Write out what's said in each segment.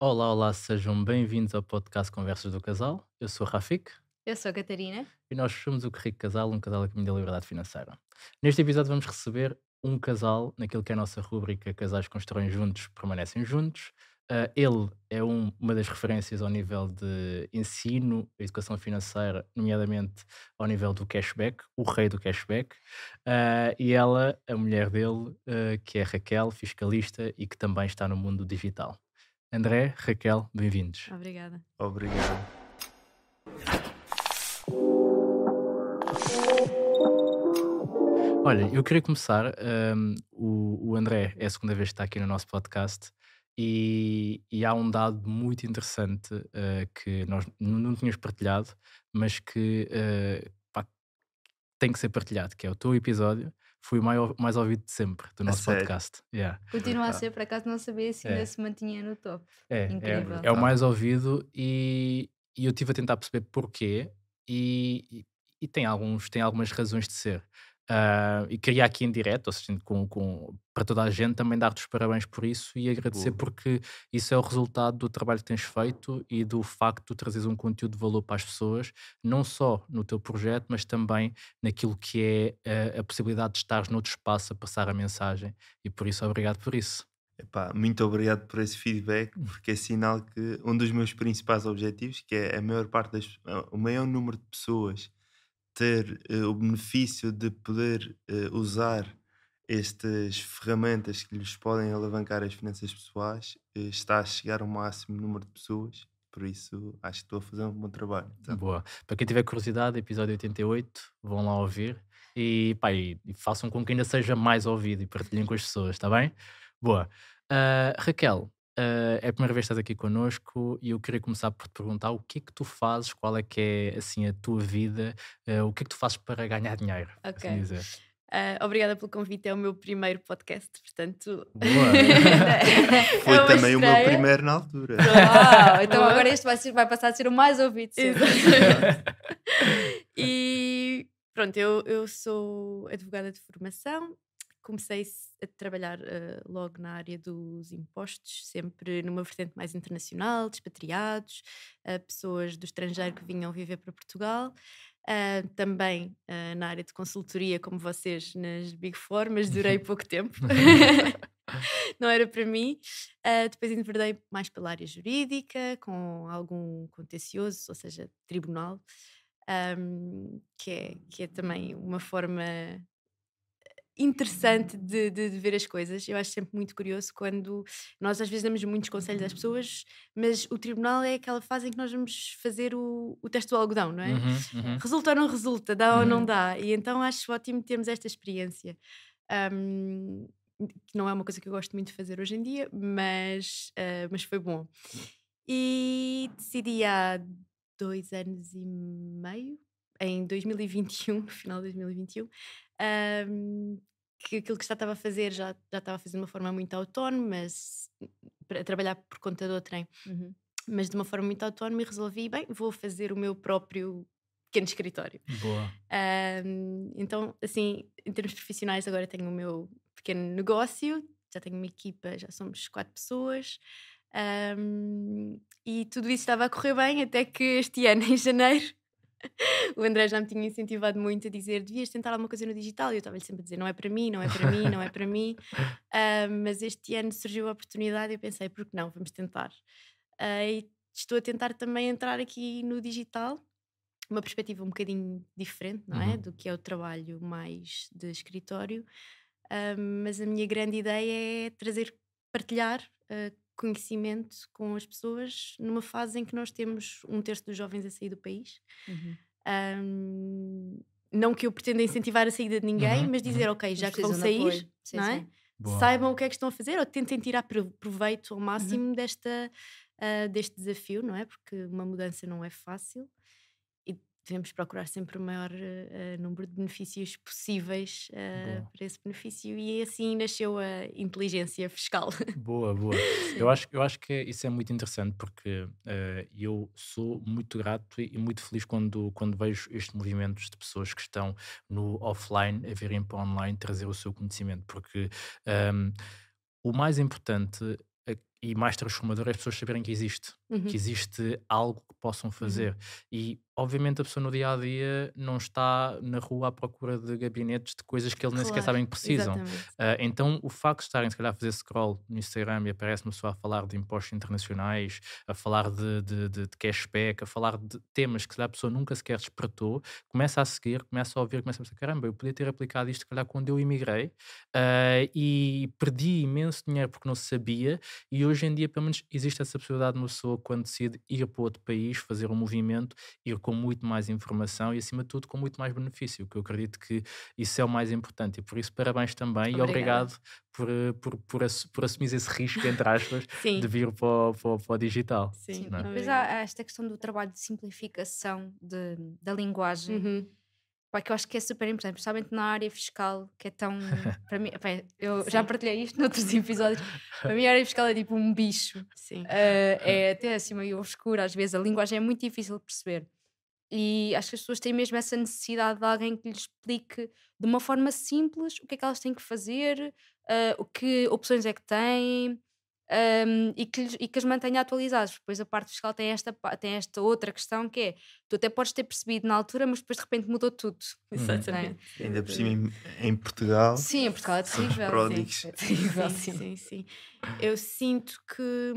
Olá, olá, sejam bem-vindos ao podcast Conversas do Casal. Eu sou o Rafik Eu sou a Catarina. e nós somos o Que Rico Casal, um casal a caminho da liberdade financeira. Neste episódio vamos receber um casal naquilo que é a nossa rúbrica Casais que constroem juntos, permanecem juntos. Ele é uma das referências ao nível de ensino, educação financeira, nomeadamente ao nível do cashback, o rei do cashback. E ela, a mulher dele, que é Raquel, fiscalista e que também está no mundo digital. André, Raquel, bem-vindos. Obrigada. Obrigado. Olha, eu queria começar. O André é a segunda vez que está aqui no nosso podcast e há um dado muito interessante que nós não tínhamos partilhado, mas que pá, tem que ser partilhado, que é o teu episódio. Foi o mais ouvido de sempre do A nosso sério. podcast. Yeah. Continua a Brutal. ser, por acaso não sabia se ainda É, se mantinha no top. é, é, Incrível. é o Brutal. mais ouvido e eu estive a tentar perceber porquê e tem algumas razões de ser. E queria aqui em direto, ou seja, para toda a gente, também dar-te os parabéns por isso e agradecer Boa. porque isso é o resultado do trabalho que tens feito e do facto de tu trazeres um conteúdo de valor para as pessoas, não só no teu projeto, mas também naquilo que é a possibilidade de estares noutro espaço a passar a mensagem. E por isso, obrigado por isso. Epá, muito obrigado por esse feedback, porque é sinal que um dos meus principais objetivos, que é a maior parte o maior número de pessoas ter o benefício de poder usar estas ferramentas que lhes podem alavancar as finanças pessoais, está a chegar ao máximo número de pessoas. Por isso, acho que estou a fazer um bom trabalho. Então, Boa. Para quem tiver curiosidade, episódio 88, vão lá ouvir e, pá, e façam com que ainda seja mais ouvido e partilhem com as pessoas, está bem? Boa. Raquel, é a primeira vez que estás aqui connosco e eu queria começar por te perguntar o que é que tu fazes, qual é que é assim a tua vida, o que é que tu fazes para ganhar dinheiro, Ok. assim dizer. Obrigada pelo convite. É o meu primeiro podcast, portanto. Boa. foi É uma também o meu estreia. primeiro na altura. Uau! Então Boa. agora este vai passar a ser o mais ouvido de sempre. Exato. E pronto, eu sou advogada de formação. Comecei a trabalhar logo na área dos impostos, sempre numa vertente mais internacional, de expatriados, pessoas do estrangeiro que vinham viver para Portugal. Também na área de consultoria, como vocês nas Big Four, mas durei pouco tempo. Não era para mim. Depois enverdei mais pela área jurídica, com algum contencioso, ou seja, tribunal, que é também uma forma interessante de ver as coisas. Eu acho sempre muito curioso quando nós às vezes damos muitos conselhos às pessoas, mas o tribunal é aquela fase em que nós vamos fazer o teste do algodão, não é? Uhum, uhum, Resulta ou não resulta, dá ou não uhum. dá. E então acho ótimo termos esta experiência. Ahm, que não é uma coisa que eu gosto muito de fazer hoje em dia, mas foi bom. E decidi há 2 anos e meio, em 2021, no final de 2021, que aquilo que já estava a fazer já estava a fazer de uma forma muito autónoma, mas para trabalhar por conta de outrem, mas de uma forma muito autónoma, e resolvi, bem, vou fazer o meu próprio pequeno escritório. Boa. Então, assim, em termos profissionais, agora tenho o meu pequeno negócio, já tenho uma equipa, já somos 4 pessoas. E tudo isso estava a correr bem até que este ano, em janeiro, o André já me tinha incentivado muito a dizer: devias tentar alguma coisa no digital. E eu estava-lhe sempre a dizer: não é para mim, não é para mim, não é para mim. Mas este ano surgiu a oportunidade e eu pensei: por que não? Vamos tentar. E estou a tentar também entrar aqui no digital, uma perspectiva um bocadinho diferente, não é? Uhum. Do que é o trabalho mais de escritório. Mas a minha grande ideia é partilhar conhecimento com as pessoas numa fase em que nós temos 1/3 dos jovens a sair do país. Ahm, não que eu pretenda incentivar a saída de ninguém, Uhum, mas dizer, uhum. ok, já que vão Precisam de sair, apoio. Sim, não é? sim. Boa. Saibam o que é que estão a fazer ou tentem tirar proveito ao máximo deste desafio, não é? Porque uma mudança não é fácil e devemos procurar sempre o maior número de benefícios possíveis Boa. para esse benefício, e assim nasceu a inteligência fiscal. Boa, boa. Eu acho que isso é muito interessante porque eu sou muito grato e muito feliz quando vejo estes movimentos de pessoas que estão no offline a virem para o online trazer o seu conhecimento, porque um, o mais importante e mais transformador é as pessoas saberem que existe algo que possam fazer. E obviamente a pessoa no dia a dia não está na rua à procura de gabinetes de coisas que eles nem sequer Claro, sabem que precisam. exatamente. Então o facto de estarem se calhar a fazer scroll no Instagram e aparece uma pessoa a falar de impostos internacionais, a falar de cashback, a falar de temas que se calhar a pessoa nunca sequer despertou, começa a seguir, começa a ouvir, começa a pensar, caramba, eu podia ter aplicado isto se calhar quando eu imigrei, e perdi imenso dinheiro porque não sabia, e hoje em dia pelo menos existe essa possibilidade de uma pessoa quando decide ir para outro país, fazer um movimento, ir com muito mais informação e acima de tudo com muito mais benefício, que eu acredito que isso é o mais importante, e por isso parabéns também e Obrigada. obrigado por assumir esse risco, entre aspas, de Sim, vir para o digital. sim. Sim, Não é? depois Obrigada. há esta questão do trabalho de simplificação da linguagem, Uhum. pá, que eu acho que é super importante, principalmente na área fiscal, que é tão. Para mim, pá, eu Sim. já partilhei isto noutros episódios. Para mim, a área fiscal é tipo um bicho. Sim. É até assim meio obscura, às vezes a linguagem é muito difícil de perceber. E acho que as pessoas têm mesmo essa necessidade de alguém que lhes explique de uma forma simples o que é que elas têm que fazer, o que opções é que têm, e que as mantenha atualizadas. Depois a parte fiscal tem esta outra questão que é, tu até podes ter percebido na altura, mas depois de repente mudou tudo. Exatamente. Ainda por cima em Portugal, Sim, em Portugal é somos terrível. pródigos. É terrível, Sim, sim. sim, sim. Eu sinto que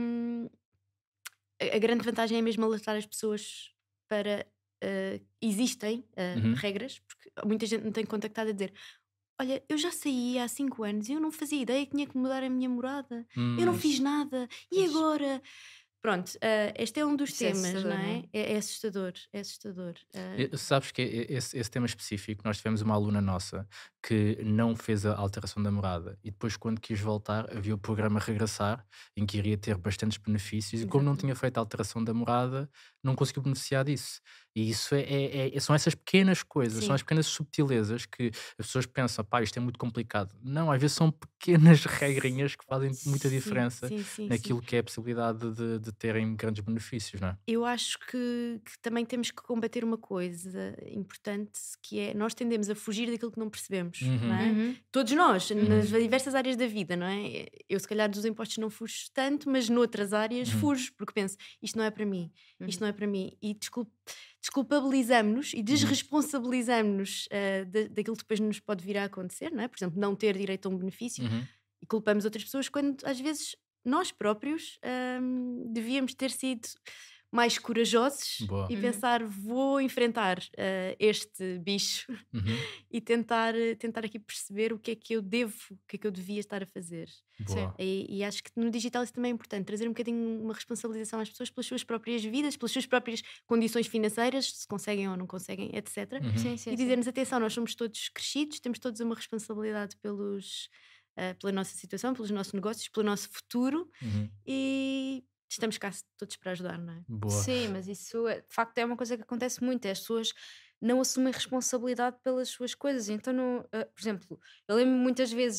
a grande vantagem é mesmo alertar as pessoas para existem regras, porque muita gente me tem contactado a dizer: Olha, eu já saí há 5 anos e eu não fazia ideia que tinha que mudar a minha morada. Eu não fiz nada. E Pois. agora? Pronto, este é um dos Isso é temas, assustador, não não é? é? É assustador, é assustador. Sabes que esse tema específico, nós tivemos uma aluna nossa que não fez a alteração da morada e depois quando quis voltar havia o programa Regressar, em que iria ter bastantes benefícios e como não Exatamente. tinha feito a alteração da morada, não conseguiu beneficiar disso. E isso são essas pequenas coisas, Sim. são as pequenas subtilezas que as pessoas pensam, pá, isto é muito complicado. Não, às vezes são pequenas regrinhas que fazem muita Sim, diferença sim, sim, sim. naquilo que é a possibilidade de terem grandes benefícios, não é? Eu acho que também temos que combater uma coisa importante, que é nós tendemos a fugir daquilo que não percebemos, não é? Uhum. Todos nós, nas diversas áreas da vida, não é? Eu se calhar dos impostos não fujo tanto, mas noutras áreas fujo, porque penso, isto não é para mim, isto não é para mim. E desculpabilizamos-nos e desresponsabilizamos-nos daquilo que depois nos pode vir a acontecer, não é? Por exemplo, não ter direito a um benefício e culpamos outras pessoas quando às vezes nós próprios devíamos ter sido mais corajosos Boa. e pensar, vou enfrentar este bicho e tentar aqui perceber o que é que eu devo, o que é que eu devia estar a fazer. Boa. E acho que no digital isso também é importante, trazer um bocadinho uma responsabilização às pessoas pelas suas próprias vidas, pelas suas próprias condições financeiras, se conseguem ou não conseguem, etc. Sim, sim, E dizer-nos, atenção, nós somos todos crescidos, temos todos uma responsabilidade pela nossa situação, pelos nossos negócios, pelo nosso futuro e estamos cá todos para ajudar, não é? Boa. Sim, mas isso de facto é uma coisa que acontece muito, é as pessoas não assumem responsabilidade pelas suas coisas. Então, por exemplo, eu lembro muitas vezes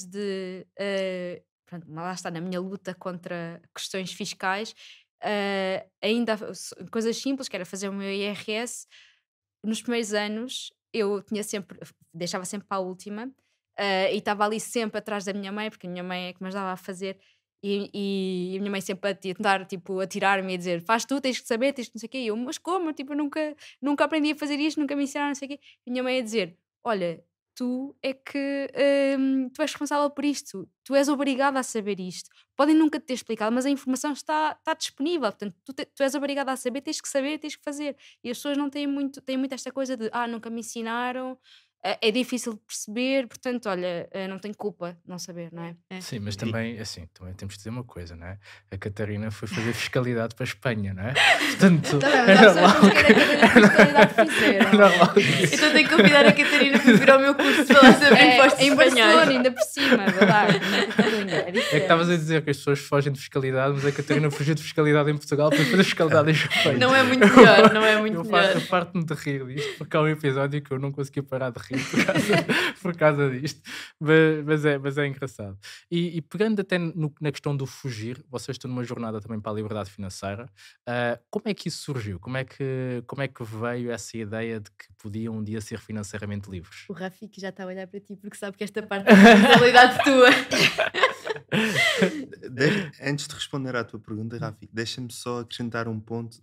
pronto, lá está, na minha luta contra questões fiscais, ainda coisas simples, que era fazer o meu IRS. Nos primeiros anos eu deixava sempre para a última, e estava ali sempre atrás da minha mãe, porque a minha mãe é que me ajudava a fazer. E a minha mãe sempre a tentar, tipo, a tirar-me e a dizer: faz tu, tens que saber, tens que não sei o quê. E eu, mas como? Tipo, eu nunca aprendi a fazer isto, nunca me ensinaram, não sei o quê. E a minha mãe a dizer: olha, tu é que tu és responsável por isto, tu és obrigada a saber isto. Podem nunca te ter explicado, mas a informação está disponível, portanto, tu és obrigada a saber, tens que fazer. E as pessoas não têm muito esta coisa de nunca me ensinaram. É difícil de perceber, portanto, olha, não tenho culpa não saber, não é? Sim, mas também, assim, também temos de dizer uma coisa, não é? A Catarina foi fazer fiscalidade para a Espanha, não é? Portanto, Mas há pessoas que querem que a fiscalidade fizeram. Então tenho que convidar a Catarina para vir ao meu curso de falar sobre impostos Em Barcelona, espanhóis. ainda por cima, verdade? Na Catalunha, É que estavas a dizer que as pessoas fogem de fiscalidade, mas a Catarina fugiu de fiscalidade em Portugal para fazer fiscalidade em Espanha. Não é muito melhor, não é muito Eu melhor. farto-me de rir disto, porque há um episódio que eu não consegui parar de rir por causa disto, mas é engraçado. E pegando até na questão do fugir, vocês estão numa jornada também para a liberdade financeira, como é que isso surgiu? Como é que veio essa ideia de que podiam um dia ser financeiramente livres? O Rafi que já está a olhar para ti porque sabe que esta parte é responsabilidade tua. Antes de responder à tua pergunta, Rafi, deixa-me só acrescentar um ponto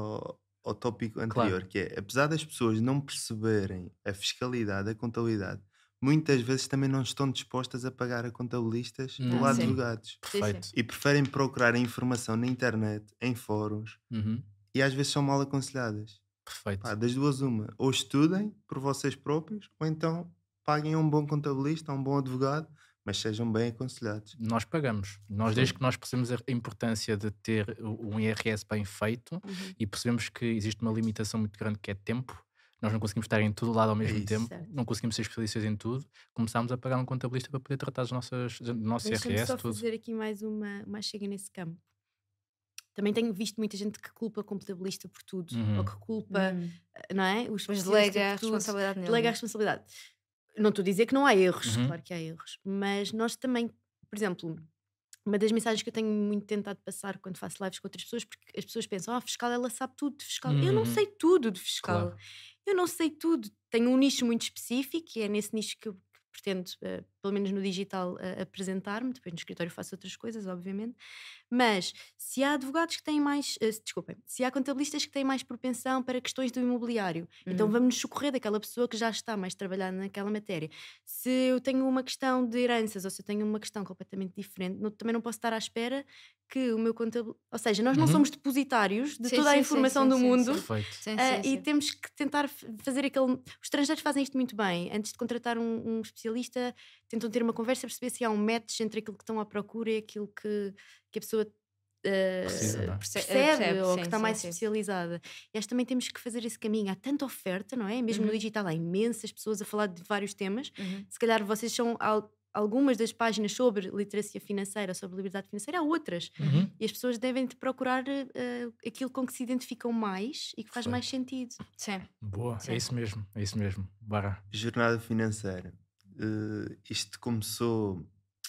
ao tópico anterior, Claro. que é, apesar das pessoas não perceberem a fiscalidade, a contabilidade, muitas vezes também não estão dispostas a pagar a contabilistas ou a sim. advogados. Perfeito. E preferem procurar a informação na internet, em fóruns, Uhum. e às vezes são mal aconselhadas. Perfeito. Pá, das duas uma, ou estudem por vocês próprios, ou então paguem a um bom contabilista, a um bom advogado, mas sejam bem aconselhados. Nós pagamos. Nós, desde que nós percebemos a importância de ter um IRS bem feito e percebemos que existe uma limitação muito grande que é tempo, nós não conseguimos estar em todo lado ao mesmo isso. tempo, Certo. não conseguimos ser especialistas em tudo, começámos a pagar um contabilista para poder tratar do nosso Deixa-me IRS, só tudo. fazer aqui mais uma chega nesse campo. Também tenho visto muita gente que culpa contabilista por tudo, ou que culpa, não é? Os Depois especialistas delega a por tudo, responsabilidade nele. delega a responsabilidade. Não estou a dizer que não há erros, Uhum. claro que há erros, mas nós também, por exemplo, uma das mensagens que eu tenho muito tentado passar quando faço lives com outras pessoas, porque as pessoas pensam, a fiscal ela sabe tudo de fiscal. Eu não Uhum. sei tudo de fiscal. Claro. Eu não sei tudo. Tenho um nicho muito específico e é nesse nicho que eu pretendo, pelo menos no digital, apresentar-me. Depois no escritório faço outras coisas, obviamente. Mas se há advogados que têm mais, desculpem, se há contabilistas que têm mais propensão para questões do imobiliário, então vamos nos socorrer daquela pessoa que já está mais trabalhada naquela matéria. Se eu tenho uma questão de heranças ou se eu tenho uma questão completamente diferente, também não posso estar à espera que o meu contabilista... Ou seja, nós não Uhum. somos depositários de Sim, toda a sim, informação sim, do sim, mundo. Perfeito. Sim, E sim. temos que tentar fazer aquele... Os estrangeiros fazem isto muito bem. Antes de contratar um especialista, tentam ter uma conversa, perceber se há um match entre aquilo que estão à procura e aquilo que a pessoa Precisa, não é? percebe ou que sim, está sim, mais sim. especializada. E acho que também temos que fazer esse caminho. Há tanta oferta, não é? Mesmo no digital há imensas pessoas a falar de vários temas. Se calhar vocês são... Algumas das páginas sobre literacia financeira, sobre liberdade financeira, há outras. Uhum. E as pessoas devem procurar aquilo com que se identificam mais e que faz mais sentido. Sim. Boa, Sim. é isso mesmo, é isso mesmo. Bora. Jornada financeira. Isto começou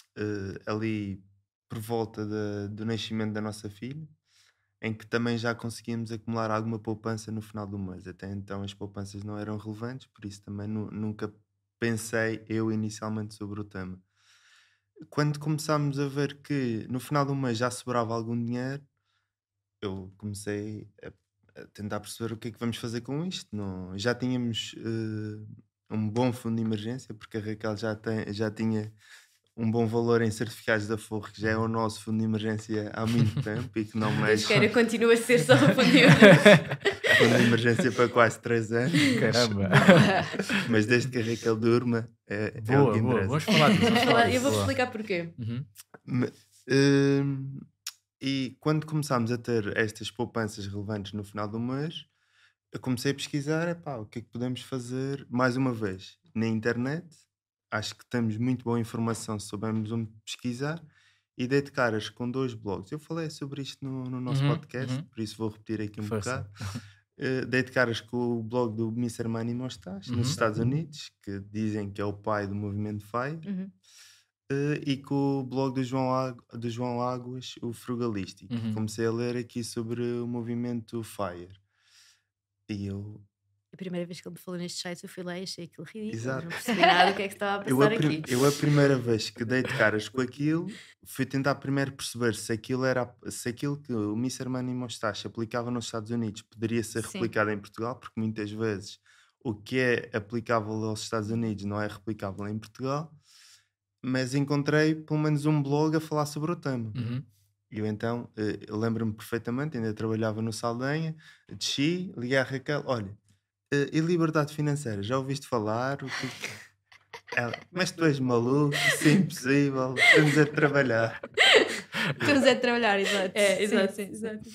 ali por volta do nascimento da nossa filha, em que também já conseguimos acumular alguma poupança no final do mês. Até então as poupanças não eram relevantes, por isso também nunca pensei eu inicialmente sobre o tema. Quando começámos a ver que no final do mês já sobrava algum dinheiro, eu comecei a tentar perceber o que é que vamos fazer com isto. Não, já tínhamos um bom fundo de emergência, porque a Raquel já tinha um bom valor em certificados da Forro, que já é o nosso fundo de emergência há muito tempo e que não Deus mexe queira, continua a ser só fundo fundo de emergência para quase 3 anos. Caramba. Mas desde que a Raquel durma, é o Boa, que boa. interessa. Vamos falar disso. Vamos falar Eu disso. vou Boa. explicar porquê. Uhum. Me- E quando começámos a ter estas poupanças relevantes no final do mês, eu comecei a pesquisar, epá, o que é que podemos fazer mais uma vez na internet. Acho que temos muito boa informação se soubermos onde pesquisar e dei de caras com 2 blogs. Eu falei sobre isto no nosso Uhum, podcast, uhum. por isso vou repetir aqui um Força. bocado. Dei de caras com o blog do Mr. Money Mustache nos Uhum. Estados Unidos, que dizem que é o pai do movimento FIRE. E com o blog do João Águas, o Frugalístico. Uhum. Comecei a ler aqui sobre o movimento FIRE. E eu. A primeira vez que ele me falou nestes sites, eu fui lá e achei aquilo ridículo. Exato. Não percebi nada do que é que estava a passar aqui. Eu a primeira vez que dei de caras com aquilo, fui tentar primeiro perceber se aquilo que o Mr. Money Mustache aplicava nos Estados Unidos poderia ser Sim. replicado em Portugal, porque muitas vezes o que é aplicável aos Estados Unidos não é replicável em Portugal. Mas encontrei pelo menos um blog a falar sobre o tema. Uhum. E eu então, eu lembro-me perfeitamente, ainda trabalhava no Saldanha, desci, liguei à Raquel, olha, e liberdade financeira, já ouviste falar? Ela, mas tu és maluco, isso é impossível, estamos a trabalhar. Estamos a trabalhar, exato. Exato, Sim, sim, sim. exato.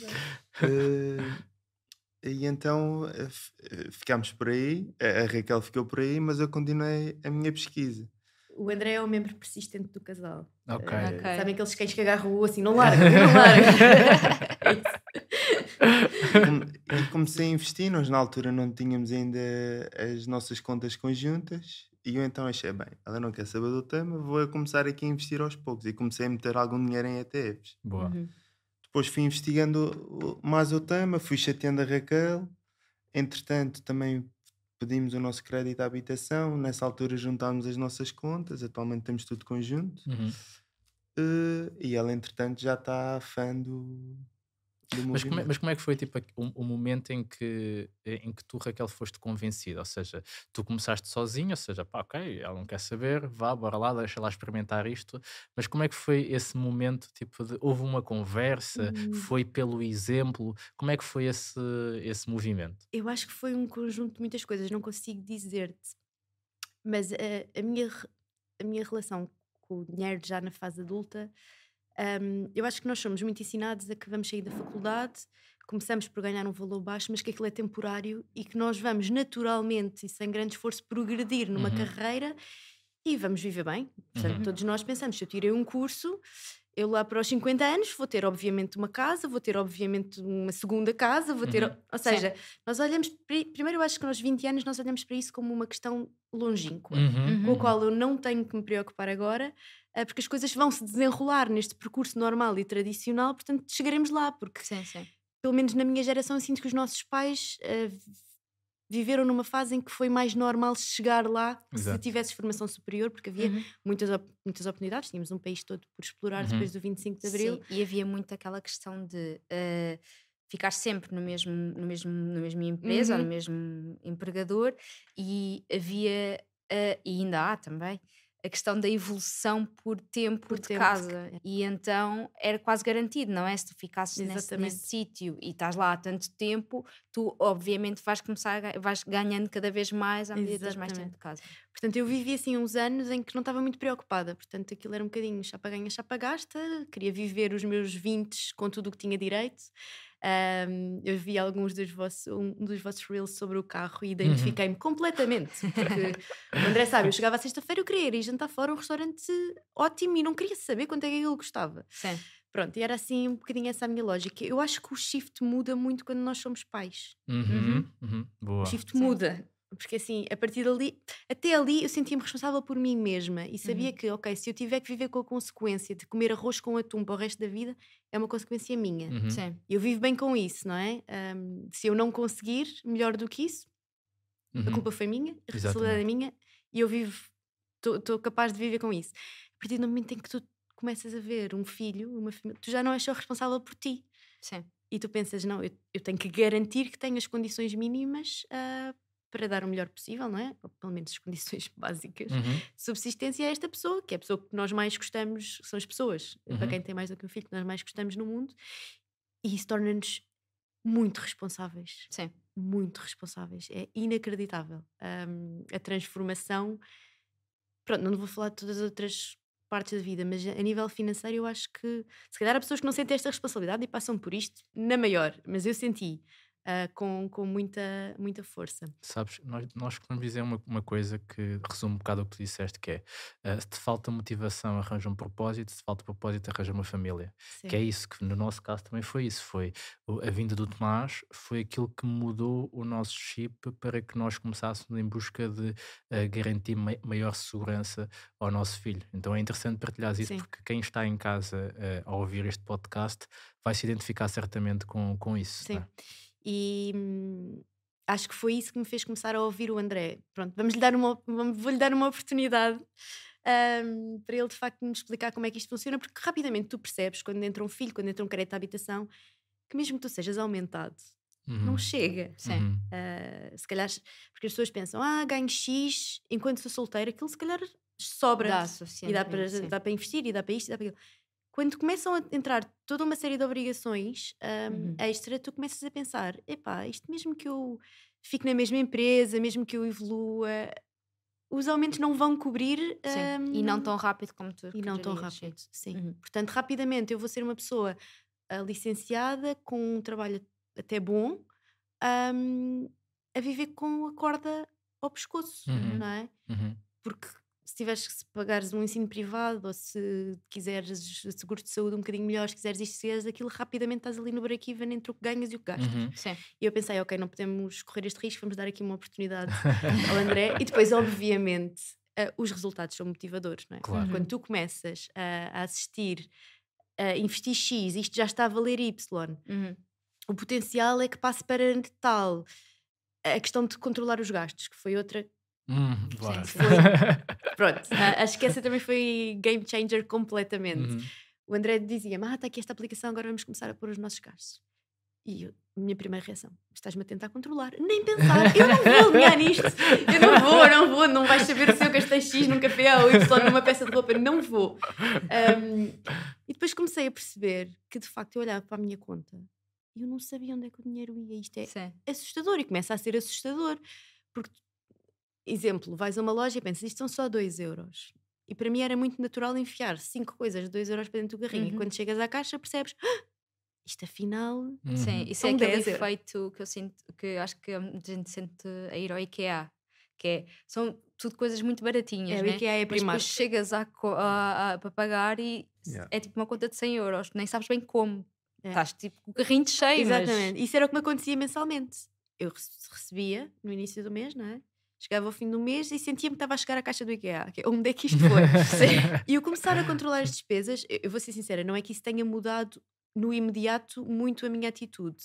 E então ficámos por aí, a Raquel ficou por aí, mas eu continuei a minha pesquisa. O André é o membro persistente do casal. Ok. Ok. Sabem aqueles cães que agarram o assim, não larga, não larga. E comecei a investir, nós na altura não tínhamos ainda as nossas contas conjuntas e eu então achei, bem, ela não quer saber do tema, vou começar aqui a investir aos poucos e comecei a meter algum dinheiro em ETFs. Boa. Depois fui investigando mais o tema, fui chateando a Raquel, entretanto também pedimos o nosso crédito à habitação, nessa altura juntámos as nossas contas, atualmente temos tudo conjunto. Uhum. e ela, entretanto, já está fã do movimento. Mas como é que foi tipo, o momento em que tu, Raquel, foste convencida? Ou seja, tu começaste sozinha, ou seja, pá, ok, ela não quer saber, vá, bora lá, deixa lá experimentar isto. Mas como é que foi esse momento? Tipo, houve uma conversa? Hum, Foi pelo exemplo? Como é que foi esse movimento? Eu acho que foi um conjunto de muitas coisas, não consigo dizer-te, mas a minha relação com o dinheiro já na fase adulta, eu acho que nós somos muito ensinados a que vamos sair da faculdade, começamos por ganhar um valor baixo, mas que aquilo é temporário e que nós vamos naturalmente e sem grande esforço progredir numa Uhum, carreira e vamos viver bem. Portanto, uhum, todos nós pensamos, se eu tirei um curso, eu lá para os 50 anos vou ter obviamente uma casa, vou ter obviamente uma segunda casa, vou ter... uhum, Ou Sim. seja, nós olhamos... Primeiro eu acho que nos 20 anos nós olhamos para isso como uma questão longínqua, uhum, com a uhum, qual eu não tenho que me preocupar agora, porque as coisas vão se desenrolar neste percurso normal e tradicional, portanto chegaremos lá, porque Sim, sim. pelo menos na minha geração eu sinto que os nossos pais viveram numa fase em que foi mais normal chegar lá que se exato. tivesses formação superior, porque havia Uhum. muitas oportunidades, tínhamos um país todo por explorar Uhum, depois do 25 de Abril. Sim, e havia muito aquela questão de ficar sempre no mesmo empresa ou no Uhum, mesmo empregador, e havia, e ainda há também, a questão da evolução por tempo por de tempo de casa. E então era quase garantido, não é? Se tu ficasses nesse exatamente. sítio e estás lá há tanto tempo, tu obviamente vais começar vais ganhando cada vez mais à medida que tens mais tempo Exatamente. de casa. Portanto, eu vivi assim uns anos em que não estava muito preocupada. Portanto, aquilo era um bocadinho chapa ganha, chapa gasta. Queria viver os meus 20 com tudo o que tinha direito. Eu vi alguns dos vossos reels sobre o carro e uhum. identifiquei-me completamente. Porque o André sabe, eu chegava à sexta-feira, eu queria ir jantar fora, um restaurante ótimo e não queria saber quanto é que ele gostava. Sim. Pronto, e era assim um bocadinho essa a minha lógica. Eu acho que o shift muda muito quando nós somos pais. Uhum, Uhum. uhum, O boa. shift Sim. muda. Porque assim, a partir dali, até ali eu sentia-me responsável por mim mesma e sabia Uhum. que, ok, se eu tiver que viver com a consequência de comer arroz com atum para o resto da vida, é uma consequência minha. Uhum, Sim. E eu vivo bem com isso, não é? Se eu não conseguir melhor do que isso, a uhum, culpa foi minha, a responsabilidade é exatamente. minha e eu vivo, estou capaz de viver com isso. A partir do momento em que tu começas a ver um filho, uma família, tu já não és só responsável por ti. Sim. E tu pensas, não, eu tenho que garantir que tenho as condições mínimas para dar o melhor possível, não é? Ou pelo menos as condições básicas Uhum, de subsistência a esta pessoa, que é a pessoa que nós mais gostamos, são as pessoas, para uhum. quem tem mais do que um filho, que nós mais gostamos no mundo. E isso torna-nos muito responsáveis. Sim. Muito responsáveis. É inacreditável. A transformação. Pronto, não vou falar de todas as outras partes da vida, mas a nível financeiro eu acho que se calhar há pessoas que não sentem esta responsabilidade e passam por isto na maior, mas eu senti com muita força. Sabes, nós costumamos dizer uma coisa que resume um bocado o que tu disseste, que é se te falta motivação, arranja um propósito, se te falta propósito, arranja uma família. Que é Sim, isso, que no nosso caso também foi isso. Foi a vinda do Tomás, foi aquilo que mudou o nosso chip para que nós começássemos em busca de garantir maior segurança ao nosso filho. Então é interessante partilhar isso, sim, porque quem está em casa a ouvir este podcast vai se identificar certamente com isso. Não sim. é? E acho que foi isso que me fez começar a ouvir o André. Pronto, vou-lhe dar uma oportunidade para ele de facto me explicar como é que isto funciona, porque rapidamente tu percebes quando entra um filho, quando entra um crédito de habitação, que mesmo que tu sejas aumentado, não Uhum, chega. Sim. uhum, Se calhar, porque as pessoas pensam, ganho X enquanto sou solteira, aquilo se calhar sobra Dá e suficientemente, sim. dá para investir, e dá para isto, e dá para aquilo. Quando começam a entrar toda uma série de obrigações Uhum. extra, tu começas a pensar: epá, isto mesmo que eu fique na mesma empresa, mesmo que eu evolua, os aumentos não vão cobrir Sim. E não tão rápido como tu e não tão querias, sim. rápido. Sim. Uhum. Portanto, rapidamente eu vou ser uma pessoa licenciada, com um trabalho até bom, hum, a viver com a corda ao pescoço, uhum, não é? uhum. Porque se tiveres que se pagares um ensino privado ou se quiseres seguro de saúde um bocadinho melhor, se quiseres isto, se quiseres aquilo, rapidamente estás ali no break-even entre o que ganhas e o que gastas. Uhum. Sim. E eu pensei, ok, não podemos correr este risco, vamos dar aqui uma oportunidade ao André. E depois, obviamente, os resultados são motivadores, não é? Claro. Quando tu começas a assistir, a investir X, isto já está a valer Y, Uhum. o potencial é que passe para tal. A questão de controlar os gastos, que foi outra Bora. Foi. Pronto, acho que essa também foi game changer completamente. Uhum. O André dizia-me, está aqui esta aplicação, agora vamos começar a pôr os nossos gastos. E a minha primeira reação, estás-me a tentar controlar. Nem pensar, eu não vou alinhar nisto. Eu não vou, não vais saber se eu gastei X num café ou Y numa peça de roupa, não vou. E depois comecei a perceber que de facto eu olhava para a minha conta e eu não sabia onde é que o dinheiro ia. Isto é Sim. assustador e começa a ser assustador. Porque, exemplo, vais a uma loja e pensas, isto são só 2 euros. E para mim era muito natural enfiar 5 coisas de 2 euros para dentro do carrinho. E quando chegas à caixa percebes, isto afinal Sim, Uhum. isso são é aquele 10 euros. efeito que eu sinto, que acho que a gente sente a ir ao IKEA, que é, são tudo coisas muito baratinhas, É, o né? IKEA é Mas depois Primark. chegas para pagar e Yeah. é tipo uma conta de 100 euros, nem sabes bem como. É. Estás tipo com o carrinho cheio, Exatamente. Isso era o que me acontecia mensalmente. Eu recebia no início do mês, não é? Chegava ao fim do mês e sentia-me que estava a chegar à caixa do IKEA. Que é, onde é que isto foi? E eu começar a controlar as despesas, eu vou ser sincera, não é que isso tenha mudado no imediato muito a minha atitude.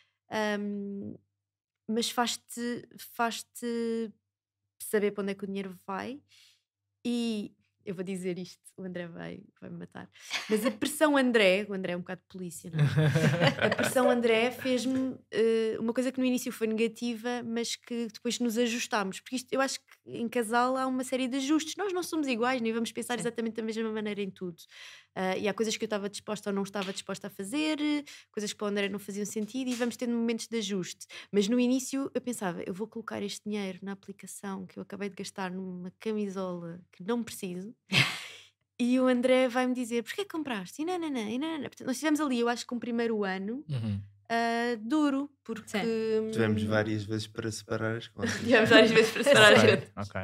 Mas faz-te saber para onde é que o dinheiro vai. E eu vou dizer isto, o André vai me matar. Mas a pressão André, o André é um bocado de polícia, não é? A pressão André fez-me uma coisa que no início foi negativa, mas que depois nos ajustámos. Porque isto, eu acho que em casal há uma série de ajustes. Nós não somos iguais, nem vamos pensar Sim. exatamente da mesma maneira em tudo. E há coisas que eu estava disposta ou não estava disposta a fazer, coisas que para o André não faziam sentido e vamos tendo momentos de ajuste. Mas no início eu pensava, eu vou colocar este dinheiro na aplicação que eu acabei de gastar numa camisola que não preciso. E o André vai-me dizer, porquê que compraste? E não. Portanto, nós tivemos ali, eu acho que um primeiro ano Uhum. duro, porque Sim. Tivemos várias vezes para separar as contas. tivemos várias vezes para separar as Ok, contas. ok.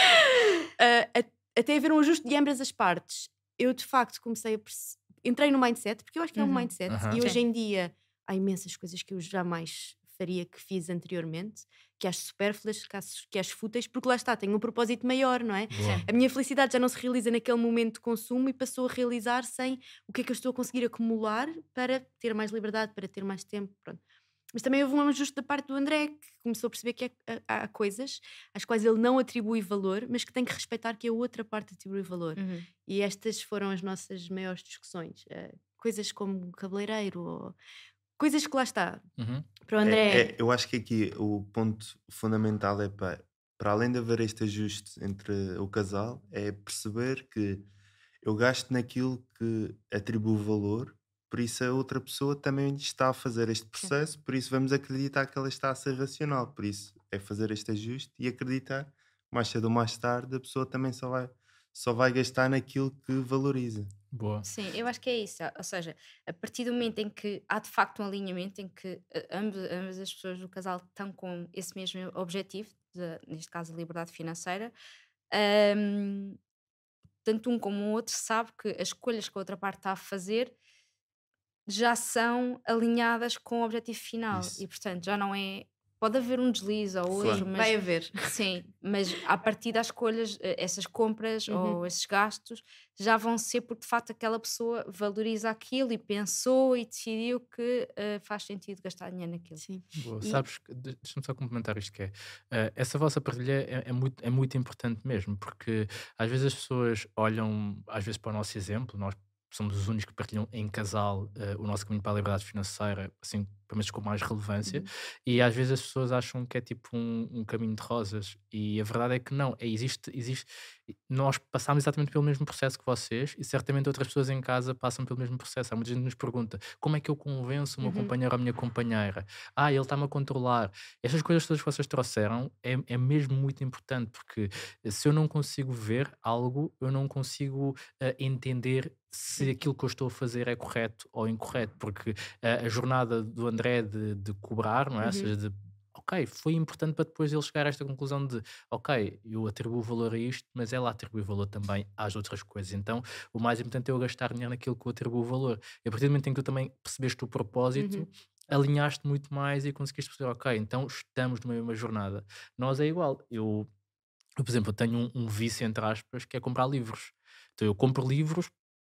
Até haver um ajuste de ambas as partes. Eu de facto comecei a entrei no mindset, porque eu acho que é um Uhum. mindset, Aham. e hoje Sim. em dia há imensas coisas que eu jamais faria que fiz anteriormente, que acho supérfluas, que acho fúteis, porque lá está, tenho um propósito maior, não é? Boa. A minha felicidade já não se realiza naquele momento de consumo e passou a realizar-se em o que é que eu estou a conseguir acumular para ter mais liberdade, para ter mais tempo, pronto. Mas também houve um ajuste da parte do André, que começou a perceber que há coisas às quais ele não atribui valor, mas que tem que respeitar que a outra parte atribui valor. Uhum. E estas foram as nossas maiores discussões. Coisas como cabeleireiro, ou coisas que lá está. Uhum. Para o André, Eu acho que aqui o ponto fundamental é para além de haver este ajuste entre o casal, é perceber que eu gasto naquilo que atribuo valor, por isso a outra pessoa também está a fazer este processo, por isso vamos acreditar que ela está a ser racional, por isso é fazer este ajuste e acreditar, mais cedo ou mais tarde, a pessoa também só vai gastar naquilo que valoriza. Boa. Sim, eu acho que é isso. Ou seja, a partir do momento em que há de facto um alinhamento em que ambas as pessoas do casal estão com esse mesmo objetivo, neste caso a liberdade financeira, hum, tanto um como o outro sabe que as escolhas que a outra parte está a fazer já são alinhadas com o objetivo final Isso. e portanto já não é. Pode haver um deslize ou Claro. outro, mas vai haver. sim, mas a partir das escolhas, essas compras Uhum. ou esses gastos já vão ser porque de facto aquela pessoa valoriza aquilo e pensou e decidiu que faz sentido gastar dinheiro naquilo. Sim. Boa. E- Sabes, deixa-me só complementar isto que é. Essa vossa partilha é muito importante mesmo, porque às vezes as pessoas olham, às vezes para o nosso exemplo, nós somos os únicos que partilham em casal o nosso caminho para a liberdade financeira, assim, pelo menos com mais relevância, e às vezes as pessoas acham que é tipo um caminho de rosas, e a verdade é que não, existe, nós passamos exatamente pelo mesmo processo que vocês, e certamente outras pessoas em casa passam pelo mesmo processo. Há muita gente que nos pergunta, como é que eu convenço o meu companheiro ou a minha companheira? Ele está-me a controlar. Estas coisas todas que vocês trouxeram é mesmo muito importante, porque se eu não consigo ver algo, eu não consigo entender se aquilo que eu estou a fazer é correto ou incorreto, porque a jornada do André de cobrar, não é? Ou seja, ok, foi importante para depois ele chegar a esta conclusão de, ok, eu atribuo valor a isto, mas ela atribui valor também às outras coisas. Então, o mais importante é eu gastar dinheiro naquilo que eu atribuo valor. E a partir do momento em que tu também percebeste o propósito, alinhaste muito mais e conseguiste perceber, ok, então estamos numa mesma jornada. Nós é igual. Eu, por exemplo, tenho um vício, entre aspas, que é comprar livros. Então eu compro livros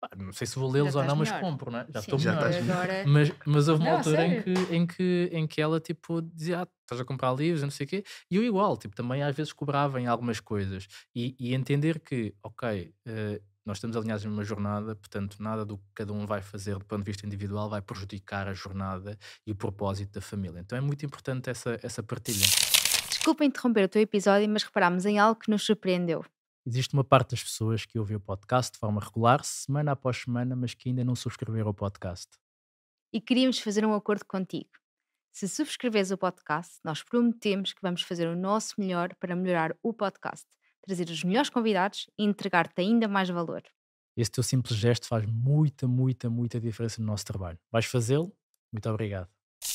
Não sei se vou lê-los Já ou não, estás mas melhor. compro, né? Já Sim, estou Já melhor. estás melhor. agora. Mas houve uma Não, altura sério. em que ela tipo dizia: estás a comprar livros, e não sei o quê, e eu igual, tipo, também às vezes cobrava em algumas coisas. E entender que, ok, nós estamos alinhados numa jornada, portanto, nada do que cada um vai fazer do ponto de vista individual vai prejudicar a jornada e o propósito da família. Então é muito importante essa partilha. Desculpa interromper o teu episódio, mas reparámos em algo que nos surpreendeu. Existe uma parte das pessoas que ouvem o podcast de forma regular, semana após semana, mas que ainda não subscreveram o podcast. E queríamos fazer um acordo contigo. Se subscreveres o podcast, nós prometemos que vamos fazer o nosso melhor para melhorar o podcast, trazer os melhores convidados e entregar-te ainda mais valor. Esse teu simples gesto faz muita, muita, muita diferença no nosso trabalho. Vais fazê-lo? Muito obrigado.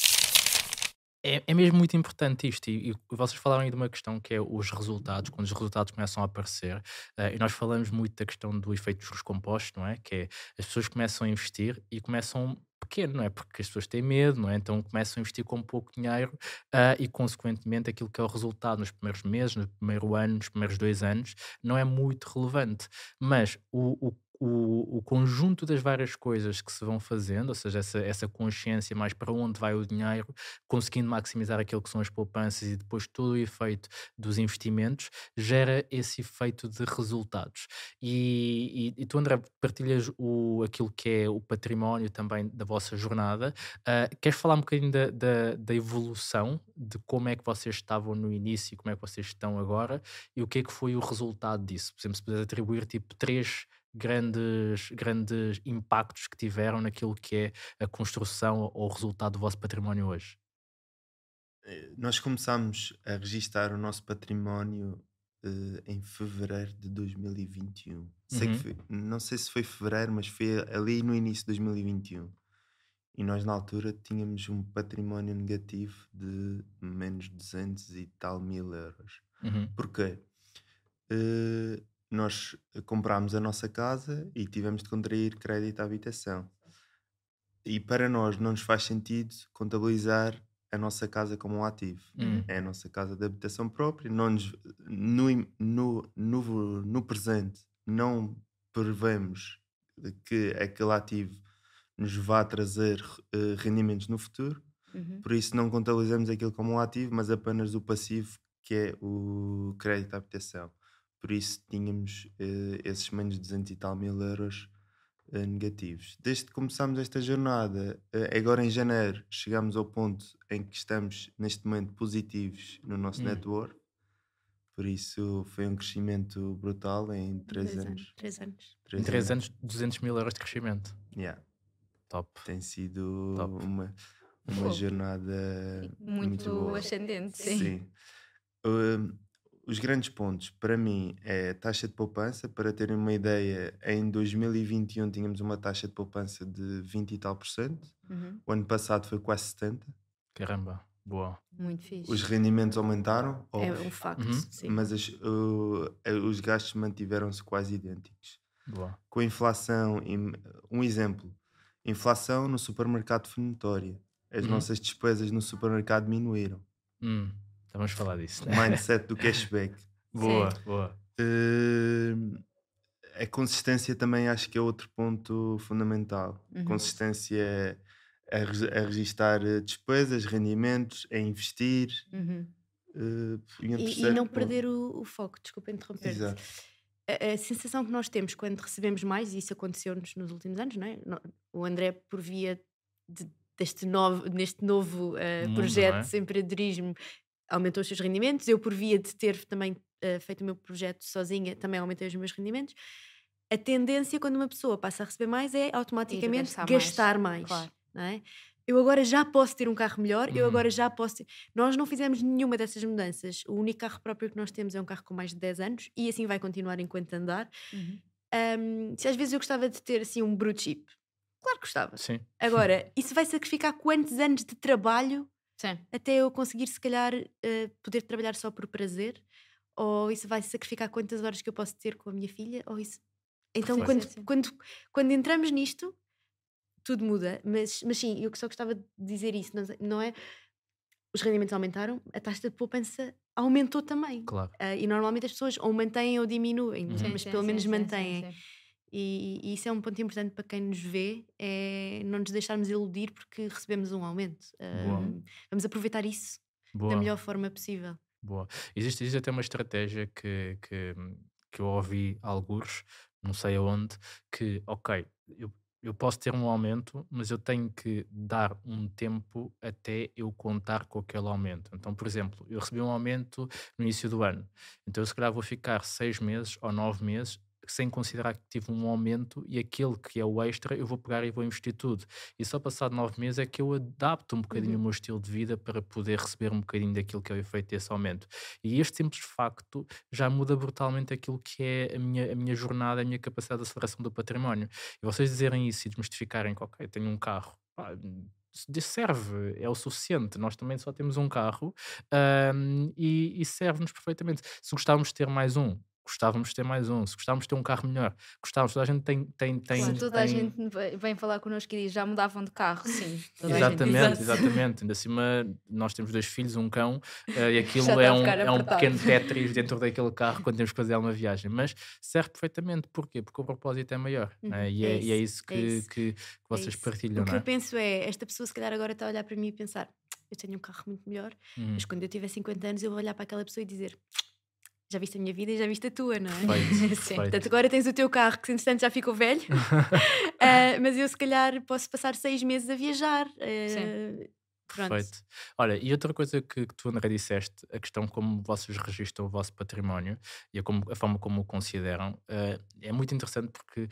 É mesmo muito importante isto, e vocês falaram aí de uma questão que é os resultados, quando os resultados começam a aparecer, e nós falamos muito da questão do efeito de juros compostos, não é? Que é as pessoas começam a investir e começam pequeno, não é? Porque as pessoas têm medo, não é? Então começam a investir com pouco dinheiro e, consequentemente, aquilo que é o resultado nos primeiros meses, no primeiro ano, nos primeiros 2 anos, não é muito relevante. Mas o conjunto das várias coisas que se vão fazendo, ou seja, essa consciência mais para onde vai o dinheiro, conseguindo maximizar aquilo que são as poupanças e depois todo o efeito dos investimentos, gera esse efeito de resultados. E tu, André, partilhas aquilo que é o património também da vossa jornada. Queres falar um bocadinho da evolução, de como é que vocês estavam no início e como é que vocês estão agora, e o que é que foi o resultado disso? Por exemplo, se puderes atribuir tipo 3 grandes impactos que tiveram naquilo que é a construção ou o resultado do vosso património hoje. Nós começámos a registar o nosso património em fevereiro de 2021. Uhum. Não sei se foi fevereiro, mas foi ali no início de 2021. E nós, na altura, tínhamos um património negativo de menos 200 e tal mil euros. Uhum. Porquê? Nós comprámos a nossa casa e tivemos de contrair crédito à habitação. E para nós não nos faz sentido contabilizar a nossa casa como um ativo. Uhum. É a nossa casa de habitação própria. Não nos, no presente não prevemos que aquele ativo nos vá trazer rendimentos no futuro. Uhum. Por isso não contabilizamos aquilo como um ativo, mas apenas o passivo, que é o crédito à habitação. Por isso tínhamos esses menos de 200 e tal mil euros negativos. Desde que começámos esta jornada, agora em janeiro, chegamos ao ponto em que estamos neste momento positivos no nosso network. Por isso foi um crescimento brutal em 3 anos. 3 anos. Em 3 anos, 200 mil euros de crescimento. Yeah. Top. Tem sido Top. uma Fogo. jornada muito Muito boa. ascendente, sim. Sim. Os grandes pontos para mim é a taxa de poupança. Para terem uma ideia, em 2021 tínhamos uma taxa de poupança de 20 e tal %. Uhum. O ano passado foi quase 70%. Caramba, boa. Muito fixe. Os rendimentos aumentaram, É óbvio, um facto, Uhum. sim. mas os gastos mantiveram-se quase idênticos. Boa. Com a inflação, um exemplo, inflação no supermercado de Fenotória. As Uhum. nossas despesas no supermercado diminuíram. Então vamos falar disso. O mindset do cashback. Boa, boa. A consistência também acho que é outro ponto fundamental. Uhum. Consistência a registar despesas, rendimentos, a investir. Uhum. E um E terceiro não ponto. perder o foco, desculpa interromper-te. Exato. A sensação que nós temos quando recebemos mais, e isso aconteceu-nos nos últimos anos, não é? O André, por via neste novo Mundo, projeto não é? de empreendedorismo, aumentou os seus rendimentos. Eu, por via de ter também feito o meu projeto sozinha, também aumentei os meus rendimentos. A tendência, quando uma pessoa passa a receber mais, é automaticamente gastar mais. Claro. Não é? Eu agora já posso ter um carro melhor, eu Uhum. agora já posso ter... Nós não fizemos nenhuma dessas mudanças. O único carro próprio que nós temos é um carro com mais de 10 anos e assim vai continuar enquanto andar. Uhum. Se às vezes eu gostava de ter assim um brute chip, claro que gostava. Sim. Agora, isso vai sacrificar quantos anos de trabalho Sim. até eu conseguir, se calhar, poder trabalhar só por prazer? Ou isso vai sacrificar quantas horas que eu posso ter com a minha filha? Ou isso... Então, Perfeito. quando entramos nisto, tudo muda. Mas sim, eu só gostava de dizer isso, não é? Os rendimentos aumentaram, a taxa de poupança aumentou também. Claro. E normalmente as pessoas ou mantêm ou diminuem, Uhum. mas pelo menos mantêm. Sim. E isso é um ponto importante para quem nos vê, é não nos deixarmos iludir porque recebemos um aumento. Boa, Vamos aproveitar isso da boa, melhor forma possível. boa. Existe até uma estratégia que eu ouvi algures, não sei aonde, que, ok, eu posso ter um aumento, mas eu tenho que dar um tempo até eu contar com aquele aumento. Então, por exemplo, eu recebi um aumento no início do ano, então eu se calhar vou ficar 6 meses ou 9 meses sem considerar que tive um aumento e aquele que é o extra eu vou pegar e vou investir tudo. E só passado 9 meses é que eu adapto um bocadinho o Uhum. meu estilo de vida para poder receber um bocadinho daquilo que é o efeito desse aumento. E este simples facto já muda brutalmente aquilo que é a minha jornada, a minha capacidade de aceleração do património. E vocês dizerem isso e desmistificarem que, ok, tenho um carro, pá, serve, é o suficiente. Nós também só temos um carro, e serve-nos perfeitamente. Se gostávamos de ter mais um, gostávamos de ter mais um. Se gostávamos de ter um carro melhor, gostávamos. Toda a gente tem, tem, Se tem, Claro. toda a tem, gente vem falar connosco e diz já mudavam de carro, sim. Toda a gente diz Exatamente, isso. exatamente. Ainda acima, nós temos 2 filhos, um cão, e Já aquilo está é a um, ficar é um apertado. pequeno Tetris dentro daquele carro quando temos que fazer uma viagem. Mas serve perfeitamente. Porquê? Porque o propósito é maior, não é? E É é isso, isso é que, isso, que é vocês isso. partilham, O que não eu é? penso é, esta pessoa se calhar agora está a olhar para mim e pensar, eu tenho um carro muito melhor, mas Uhum. quando eu tiver 50 anos eu vou olhar para aquela pessoa e dizer, já viste a minha vida e já viste a tua, não é? Perfeito, Sim. Portanto, perfeito. agora tens o teu carro que entretanto já ficou velho, mas eu se calhar posso passar 6 meses a viajar. Pronto. Perfeito. Olha, e outra coisa que tu, André, disseste, a questão como vocês registram o vosso património e a forma como o consideram, é muito interessante porque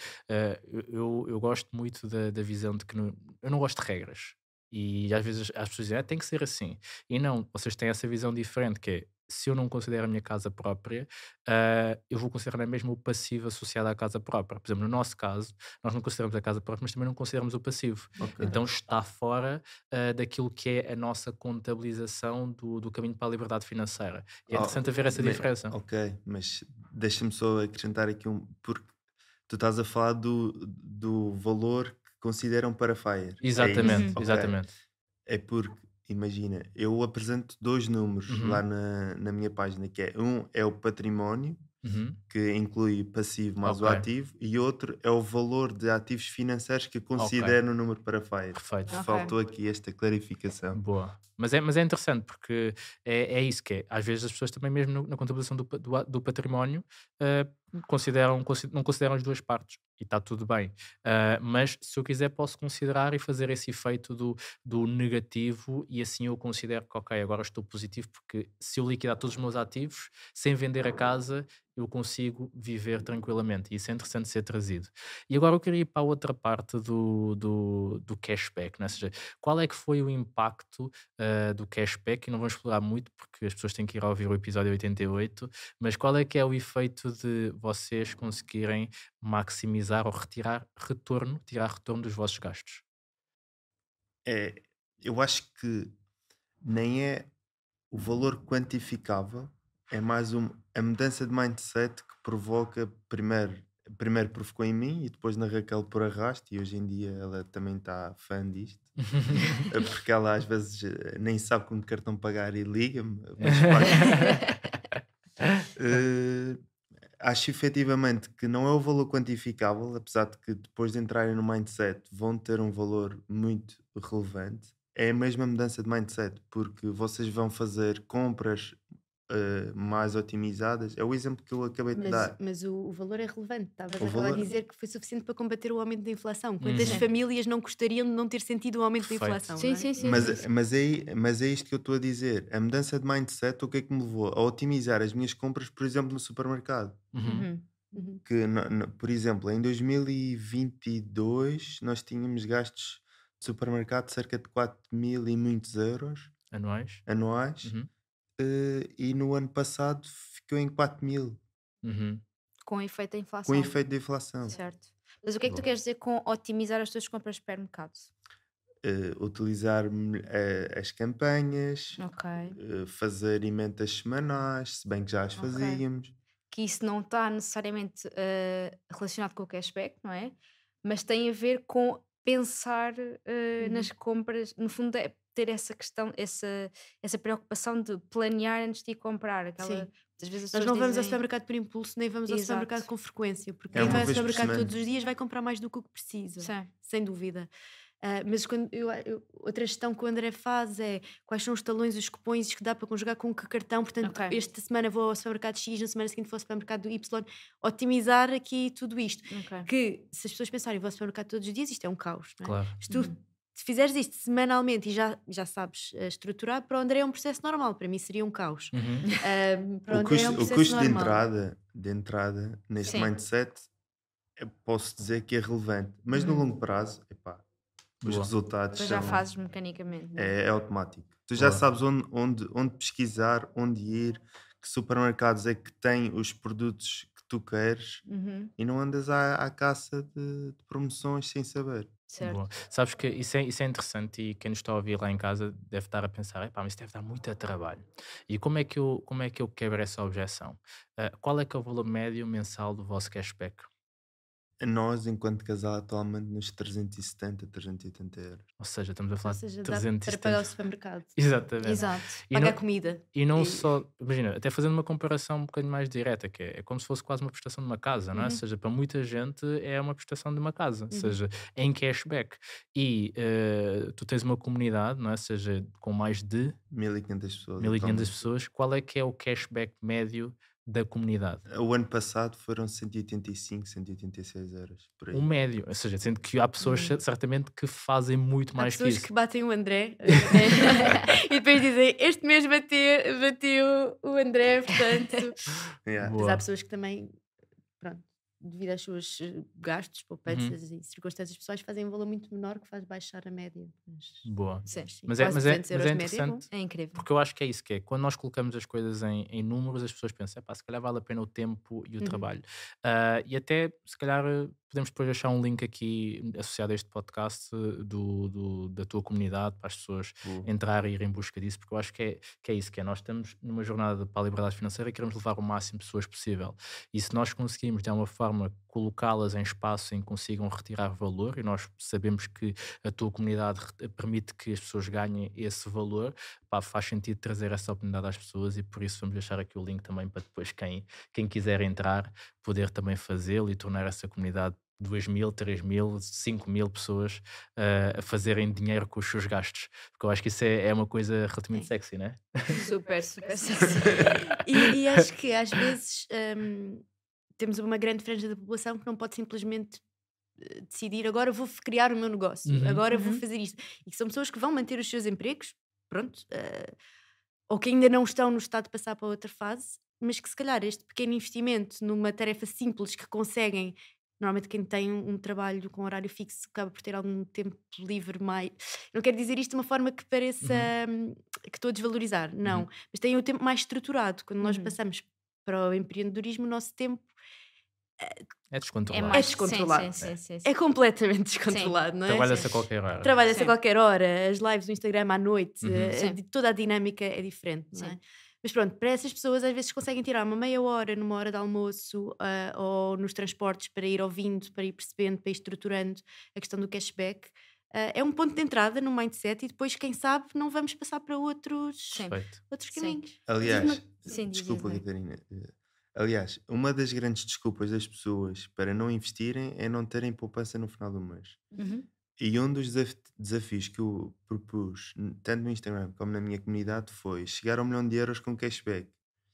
eu gosto muito da visão de que eu não gosto de regras. E às vezes as pessoas dizem, tem que ser assim. E não, vocês têm essa visão diferente, que é, se eu não considero a minha casa própria, eu vou considerar mesmo o passivo associado à casa própria. Por exemplo, no nosso caso, nós não consideramos a casa própria, mas também não consideramos o passivo. Ok. Então está fora daquilo que é a nossa contabilização do caminho para a liberdade financeira. E é Oh, interessante haver essa mas- diferença. Ok, mas deixa-me só acrescentar aqui porque tu estás a falar do valor que consideram para FIRE. É isso? Exatamente, Ok. exatamente. É porque, imagina, eu apresento 2 números Uhum. lá na minha página, que é é o património, Uhum. que inclui passivo mais o Ok. ativo, e outro é o valor de ativos financeiros que eu considero no número para FIRE. Perfeito. Ok. Faltou aqui esta clarificação. Boa. Mas é interessante porque é isso que é. Às vezes as pessoas também, mesmo na contabilização do património, não consideram as duas partes e está tudo bem. Mas se eu quiser, posso considerar e fazer esse efeito do negativo e assim eu considero que, ok, agora estou positivo porque se eu liquidar todos os meus ativos sem vender a casa, eu consigo viver tranquilamente. E isso é interessante ser trazido. E agora eu queria ir para a outra parte do cashback, né? Ou seja, qual é que foi o impacto do cashback? E não vamos explorar muito porque as pessoas têm que ir a ouvir o episódio 88, mas qual é que é o efeito de vocês conseguirem maximizar ou tirar retorno dos vossos gastos? É, eu acho que nem é o valor quantificável, é mais a mudança de mindset que provoca, primeiro provocou em mim e depois na Raquel por arrasto, e hoje em dia ela também está fã disto, porque ela às vezes nem sabe como de cartão pagar e liga-me, mas paga. Acho efetivamente que não é o valor quantificável, apesar de que depois de entrarem no mindset vão ter um valor muito relevante. É a mesma mudança de mindset, porque vocês vão fazer compras mais otimizadas. É o exemplo que eu acabei de Mas, dar. mas o valor é relevante. Estavas O agora valor- a dizer que foi suficiente para combater o aumento da inflação. Quantas Uhum. famílias não gostariam de não ter sentido o aumento da Perfeito. inflação? Sim, não é? sim, sim. Mas, sim, sim. mas é isto que eu estou a dizer. A mudança de mindset, o que é que me levou? A otimizar as minhas compras, por exemplo, no supermercado. Uhum. Uhum. Que, por exemplo, em 2022 nós tínhamos gastos de supermercado de cerca de 4.000 e muitos euros Anuais? anuais, Uhum. e no ano passado ficou em 4.000, Uhum. Com efeito da com inflação. efeito de inflação. Certo. Mas o que é que tu Boa. queres dizer com otimizar as tuas compras de supermercado? Utilizar as campanhas, Ok. fazer emendas semanais, se bem que já as Ok. fazíamos. Que isso não está necessariamente relacionado com o cashback, não é? Mas tem a ver com pensar nas compras, no fundo é ter essa questão, essa preocupação de planear antes de ir comprar. Sim. Muitas vezes as Nós pessoas não vamos ao dizem, supermercado por impulso, nem vamos ao Exato. supermercado com frequência, porque É quem uma vai ao vez por supermercado semana. todos os dias vai comprar mais do que o que precisa, sim, sem dúvida. Mas quando outra gestão que o André faz é quais são os talões, os cupons que dá para conjugar com que cartão. Portanto, Ok. esta semana vou ao supermercado X, na semana seguinte vou ao supermercado Y. Otimizar aqui tudo isto. ok. Que se as pessoas pensarem vou ao supermercado todos os dias, isto é um caos, não é? Claro. Se tu se fizeres isto semanalmente e já sabes estruturar, para o André é um processo normal, para mim seria um caos. Para o O André é um custo, processo de normal. entrada neste Sim. mindset, eu posso dizer que é relevante, mas no longo prazo, epá, os Boa. resultados Depois já são, fazes mecanicamente. não é? é automático. Tu já Boa. sabes onde pesquisar, onde ir, que supermercados é que têm os produtos que tu queres Uhum, e não andas à caça de promoções sem saber. certo. Boa. Sabes que isso é interessante e quem nos está a ouvir lá em casa deve estar a pensar, epá, mas isso deve dar muito trabalho. E como é que eu quebro essa objeção? Qual é que é o valor médio mensal do vosso cashback? Nós, enquanto casal, atualmente nos 370, 380 euros. Ou seja, estamos a Ou falar de seja, dá para pagar o 370. supermercado. Exatamente. Exato. E Pagar não, comida. e não E- só, imagina, até fazendo uma comparação um bocadinho mais direta, que é como se fosse quase uma prestação de uma casa, não é? Ou seja, para muita gente é uma prestação de uma casa, ou seja, em cashback. E tu tens uma comunidade, não é? Ou seja, com mais de 1500 pessoas 1500 atualmente. pessoas, qual é que é o cashback médio da comunidade? O ano passado foram 185, 186 euros, por aí. Um médio, ou seja, sendo que há pessoas certamente que fazem muito Há mais que pessoas isso. que batem o André e depois dizem este mês bateu o André, portanto. Yeah. Mas Boa. há pessoas que também, pronto, devido aos seus gastos, poupanças e circunstâncias pessoais, fazem um valor muito menor que faz baixar a média. Boa. Sim. Mas é, quase mas é, 200 mas euros é de média é bom. interessante É incrível. porque eu acho que é isso que é. Quando nós colocamos as coisas em números, as pessoas pensam, "Epá, se calhar vale a pena o tempo e o trabalho." E até, se calhar, podemos depois deixar um link aqui associado a este podcast da tua comunidade para as pessoas Boa. entrarem e ir em busca disso, porque eu acho que é isso que é. Nós estamos numa jornada para a liberdade financeira e queremos levar o máximo de pessoas possível. E se nós conseguimos, de alguma forma, colocá-las em espaço em que consigam retirar valor, e nós sabemos que a tua comunidade permite que as pessoas ganhem esse valor, pá, faz sentido trazer essa oportunidade às pessoas e por isso vamos deixar aqui o link também para depois quem quiser entrar poder também fazê-lo e tornar essa comunidade 2.000, 3.000, 5.000 pessoas a fazerem dinheiro com os seus gastos, porque eu acho que isso é uma coisa relativamente Sim. sexy, né? Super, super sexy. E acho que às vezes temos uma grande franja da população que não pode simplesmente decidir agora vou criar o meu negócio, agora vou fazer isto. E que são pessoas que vão manter os seus empregos, pronto, ou que ainda não estão no estado de passar para outra fase, mas que se calhar este pequeno investimento numa tarefa simples que conseguem. Normalmente quem tem um trabalho com horário fixo acaba por ter algum tempo livre mais... Não quero dizer isto de uma forma que pareça que estou a desvalorizar, não. Mas têm o tempo mais estruturado. Quando nós passamos para o empreendedorismo, o nosso tempo É descontrolado. mais- descontrolado. Sim. é completamente descontrolado, não é? Trabalha-se a qualquer hora. Trabalha-se a Sim. qualquer hora, as lives no Instagram à noite, Sim. toda a dinâmica é diferente, não é? Sim. Mas pronto, para essas pessoas às vezes conseguem tirar uma meia hora numa hora de almoço ou nos transportes para ir ouvindo, para ir percebendo, para ir estruturando a questão do cashback. É um ponto de entrada no mindset e depois, quem sabe, não vamos passar para outros Perfeito. Sim. caminhos. Aliás, Sim, desculpa, diz-me. Catarina. Aliás, uma das grandes desculpas das pessoas para não investirem é não terem poupança no final do mês. E um dos desafios que eu propus, tanto no Instagram como na minha comunidade, foi chegar ao 1 milhão de euros com cashback.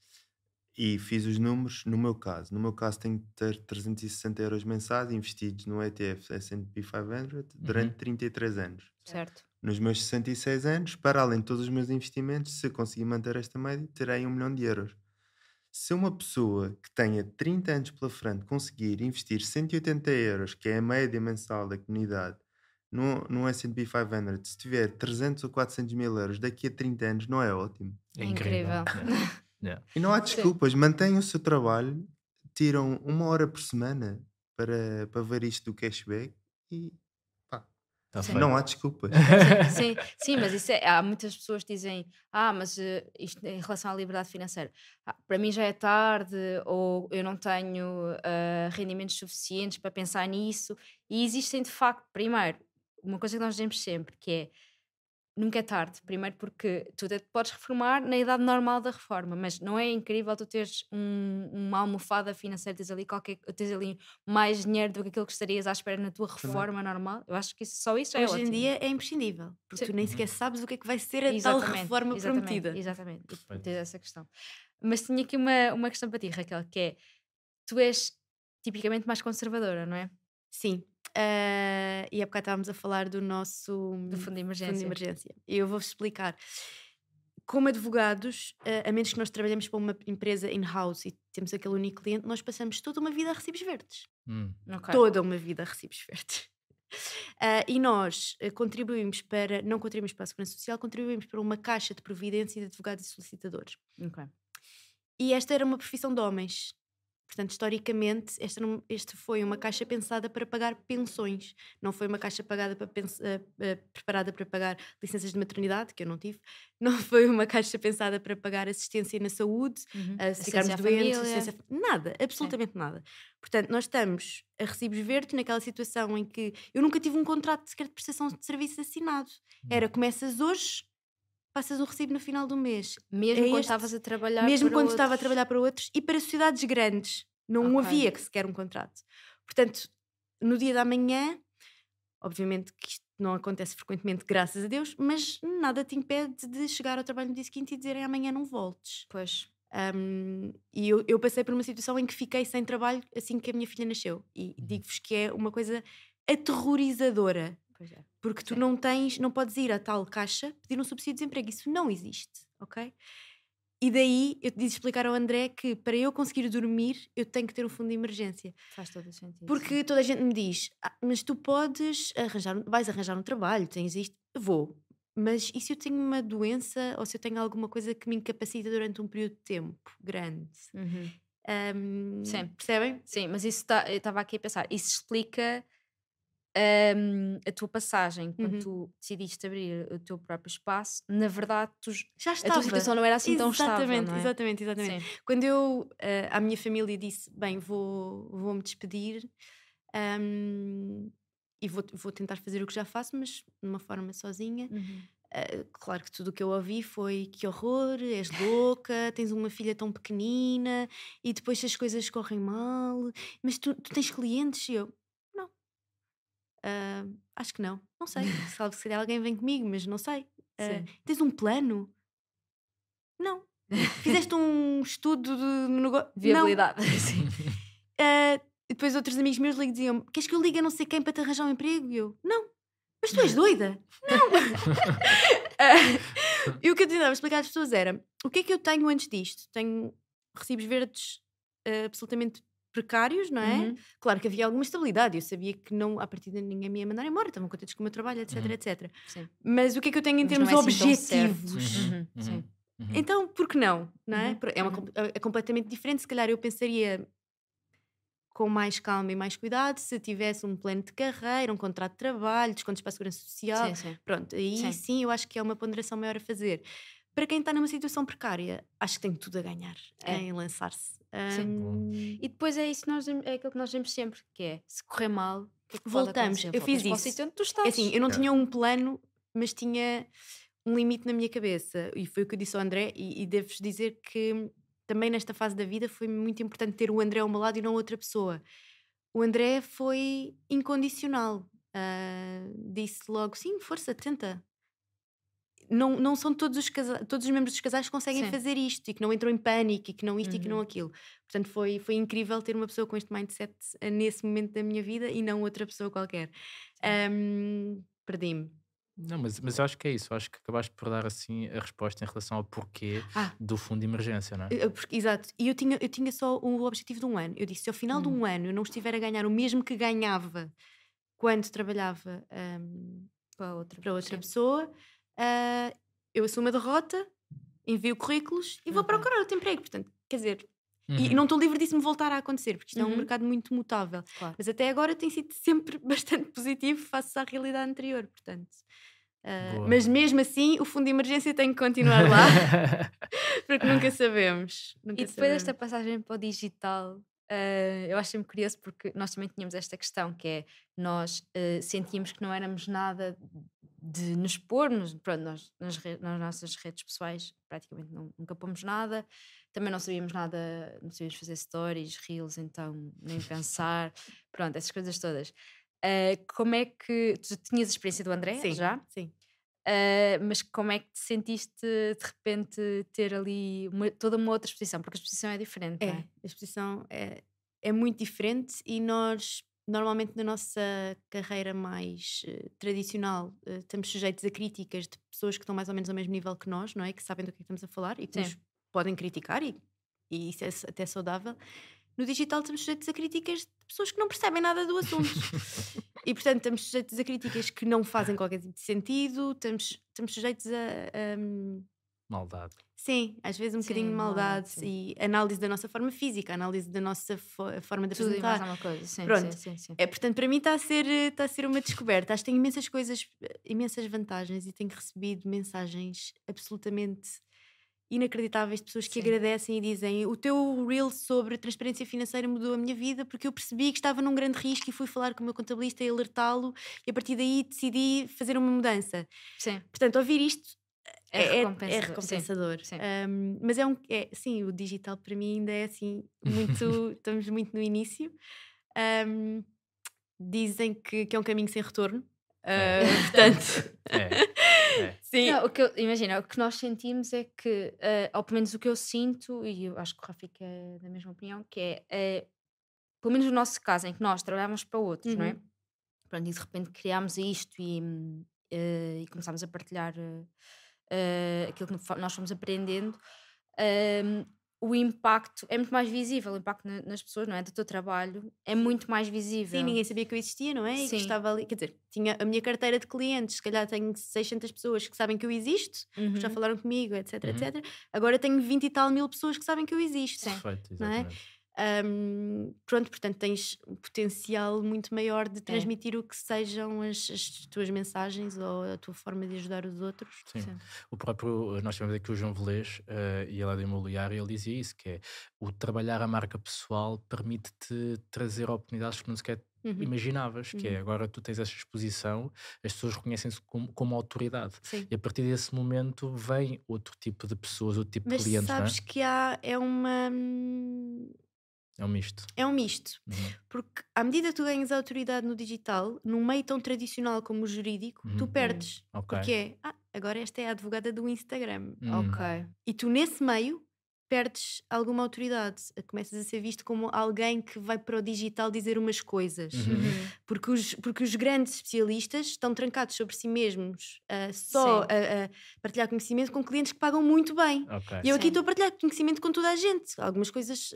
E fiz os números, no meu caso. No meu caso, tenho que ter 360 euros mensais investidos no ETF S&P 500 durante 33 anos. Certo. Nos meus 66 anos, para além de todos os meus investimentos, se eu conseguir manter esta média, terei 1 milhão de euros. Se uma pessoa que tenha 30 anos pela frente conseguir investir 180 euros, que é a média mensal da comunidade, no S&P 500, se tiver 300 ou 400 mil euros daqui a 30 anos, não é ótimo? É incrível. Incrível. Yeah. E não há desculpas, mantenham o seu trabalho, tiram 1 hora por semana para ver isto do cashback e pá, Tá Sim. feito. não há desculpas. Sim, mas isso há muitas pessoas que dizem mas isto em relação à liberdade financeira, para mim já é tarde ou eu não tenho rendimentos suficientes para pensar nisso, e existem de facto, primeiro, uma coisa que nós dizemos sempre, que é nunca é tarde. Primeiro porque tu até te podes reformar na idade normal da reforma, mas não é incrível tu teres uma almofada financeira, teres ali mais dinheiro do que aquilo que estarias à espera na tua reforma normal. Eu acho que só isso já é Hoje em ótimo. dia é imprescindível, porque Sim. tu nem sequer sabes o que é que vai ser a tal reforma prometida. Exatamente, e Perfeito. tens essa questão. Mas tinha aqui uma questão para ti, Raquel, que é, tu és tipicamente mais conservadora, não é? Sim. E há bocado estávamos a falar do nosso Do fundo de emergência. E eu vou-vos explicar. Como advogados, a menos que nós trabalhemos para uma empresa in-house e temos aquele único cliente, nós passamos toda uma vida a recibos verdes. Ok. Toda uma vida a recibos verdes. E nós não contribuímos para a Segurança Social, contribuímos para uma caixa de providência de advogados e solicitadores. Ok. E esta era uma profissão de homens. Portanto, historicamente, esta foi uma caixa pensada para pagar pensões. Não foi uma caixa preparada para pagar licenças de maternidade, que eu não tive. Não foi uma caixa pensada para pagar assistência na saúde, se ficarmos doentes, nada, absolutamente nada. Portanto, nós estamos a recibos verdes naquela situação em que eu nunca tive um contrato sequer de prestação de serviço assinado. Era, começas hoje, passas o recibo no final do mês. Mesmo quando estavas a trabalhar Mesmo para quando outros. estava a trabalhar para outros e para sociedades grandes. Não Ok. havia sequer um contrato. Portanto, no dia da manhã, obviamente que isto não acontece frequentemente, graças a Deus, mas nada te impede de chegar ao trabalho no dia seguinte e dizerem amanhã não voltes. Pois. E eu passei por uma situação em que fiquei sem trabalho assim que a minha filha nasceu. E digo-vos que é uma coisa aterrorizadora. Pois é. Porque tu Sim. não podes ir à tal caixa pedir um subsídio de desemprego. Isso não existe, ok? E daí eu te disse explicar ao André que para eu conseguir dormir eu tenho que ter um fundo de emergência. Faz todo o sentido. Porque toda a gente me diz, mas tu vais arranjar um trabalho, tens isto. Vou. Mas e se eu tenho uma doença ou se eu tenho alguma coisa que me incapacita durante um período de tempo grande? Sim. Percebem? Sim, mas isso eu estava aqui a pensar, isso explica a tua passagem, quando tu decidiste abrir o teu próprio espaço, na verdade Já a estava. tua situação não era assim tão estável, não é? Exatamente. Sim. Quando eu à minha família disse, bem, vou-me despedir e vou tentar fazer o que já faço, mas de uma forma sozinha. Claro que tudo o que eu ouvi foi que horror, és louca, tens uma filha tão pequenina e depois se as coisas correm mal, mas tu tens clientes? E eu, não. Acho que não sei, se calhar alguém vem comigo, mas não sei. Sim. Tens um plano? Não. Fizeste um estudo de negócio? Viabilidade. Sim. E depois outros amigos meus diziam: queres que eu ligue a não sei quem para te arranjar um emprego? E eu: não. Mas tu és doida? Não. E o que eu tentava explicar às pessoas era: o que é que eu tenho antes disto? Tenho recibos verdes absolutamente precários, não é? Claro que havia alguma estabilidade, eu sabia que não, à partida ninguém me ia mandar embora, estavam contentes com o meu trabalho, etc. Sim. Mas o que é que eu tenho em Mas termos não é assim tão objetivos? certo. Sim. Então, por que não? É? É completamente diferente. Se calhar eu pensaria com mais calma e mais cuidado se tivesse um plano de carreira, um contrato de trabalho, descontos para a Segurança Social. Sim. Pronto, aí sim eu acho que é uma ponderação maior a fazer. Para quem está numa situação precária, acho que tem tudo a ganhar em lançar-se. E depois é aquilo que nós vemos sempre, que é, se correr mal, o que é que voltamos. pode acontecer? Eu fiz Voltas para o isso. sítio onde tu estás. É assim, eu não tinha um plano, mas tinha um limite na minha cabeça. E foi o que eu disse ao André, e devo-vos dizer que também nesta fase da vida foi muito importante ter o André ao meu lado e não outra pessoa. O André foi incondicional. Disse logo, sim, força, tenta. Não são todos os membros dos casais que conseguem fazer isto e que não entram em pânico e que não isto e que não aquilo. Portanto, foi incrível ter uma pessoa com este mindset nesse momento da minha vida e não outra pessoa qualquer. Perdi-me. Não, mas eu acho que é isso. Eu acho que acabaste por dar assim a resposta em relação ao porquê do fundo de emergência, não é? Exato. E eu tinha só o objetivo de um ano. Eu disse, se ao final de um ano eu não estiver a ganhar o mesmo que ganhava quando trabalhava para outra pessoa, eu assumo a derrota, envio currículos e vou procurar outro emprego. Portanto, quer dizer, e não estou livre disso me voltar a acontecer, porque isto é um mercado muito mutável. Claro. Mas até agora tem sido sempre bastante positivo face à realidade anterior. Portanto, mas mesmo assim, o fundo de emergência tem que continuar lá, porque nunca sabemos. E depois desta passagem para o digital, eu acho sempre curioso porque nós também tínhamos esta questão que é nós sentíamos que não éramos nada de nos pormos, pronto, nós nas nossas redes pessoais praticamente nunca pomos nada, também não sabíamos nada, não sabíamos fazer stories, reels, então nem pensar, pronto, essas coisas todas. Como é que tu tinhas a experiência do André Sim, já? sim. Mas como é que te sentiste de repente ter ali toda uma outra exposição? Porque a exposição é diferente, não é? A exposição é muito diferente e nós, normalmente na nossa carreira mais tradicional, estamos sujeitos a críticas de pessoas que estão mais ou menos ao mesmo nível que nós, não é? Que sabem do que é que estamos a falar e que nos Sim. podem criticar e isso é até saudável. No digital estamos sujeitos a críticas de pessoas que não percebem nada do assunto. E portanto estamos sujeitos a críticas que não fazem qualquer tipo de sentido, estamos sujeitos a Maldade. sim, às vezes um Sim, bocadinho de maldade sim. e análise da nossa forma física, análise da nossa forma de Tudo e mais apresentar. alguma coisa, sim, Pronto. sim. Portanto, para mim está a ser uma descoberta. Acho que tenho imensas coisas, imensas vantagens e tenho recebido mensagens absolutamente inacreditáveis de pessoas que Sim. agradecem e dizem: o teu reel sobre transparência financeira mudou a minha vida porque eu percebi que estava num grande risco e fui falar com o meu contabilista e alertá-lo e a partir daí decidi fazer uma mudança. Sim. Portanto, ouvir isto É é recompensador, recompensador. sim. Mas sim, o digital para mim ainda é assim muito, estamos muito no início. Dizem que é um caminho sem retorno. Portanto, É. sim. Não, imagina, o que nós sentimos é que, ou pelo menos o que eu sinto, e eu acho que o Rafik é da mesma opinião, que é pelo menos no nosso caso, em que nós trabalhamos para outros, não é? Uhum. Pronto, e de repente criámos isto e começámos a partilhar aquilo que nós fomos aprendendo, o impacto é muito mais visível, o impacto nas pessoas, não é? Do teu trabalho é muito mais visível. Sim, ninguém sabia que eu existia, não é? E que Sim. estava ali. Quer dizer, tinha a minha carteira de clientes, se calhar tenho 600 pessoas que sabem que eu existo, que já Uhum. falaram comigo, etc, Uhum. etc. Agora tenho 20 e tal mil pessoas que sabem que eu existo. Sim. Perfeito, Não é? exatamente. Pronto, portanto tens um potencial muito maior de transmitir o que sejam as tuas mensagens ou a tua forma de ajudar os outros. Sim. Sim. O próprio, nós tivemos aqui o João Velez, e ele é do imobiliário, e ele dizia isso, que é o trabalhar a marca pessoal permite-te trazer oportunidades que não sequer Uhum. imaginavas, que é Uhum. agora tu tens essa exposição, as pessoas reconhecem-se como autoridade. Sim. E a partir desse momento vem outro tipo de pessoas, outro tipo de Mas clientes, não é? sabes que é É um misto. é um misto. Uhum. Porque à medida que tu ganhas autoridade no digital, num meio tão tradicional como o jurídico, tu Uhum. perdes. Ok. Porque agora esta é a advogada do Instagram. Ok. E tu nesse meio perdes alguma autoridade. Começas a ser visto como alguém que vai para o digital dizer umas coisas. Uhum. Porque os grandes especialistas estão trancados sobre si mesmos, só Sim. a partilhar conhecimento com clientes que pagam muito bem. Ok. E eu aqui Sim. estou a partilhar conhecimento com toda a gente, algumas coisas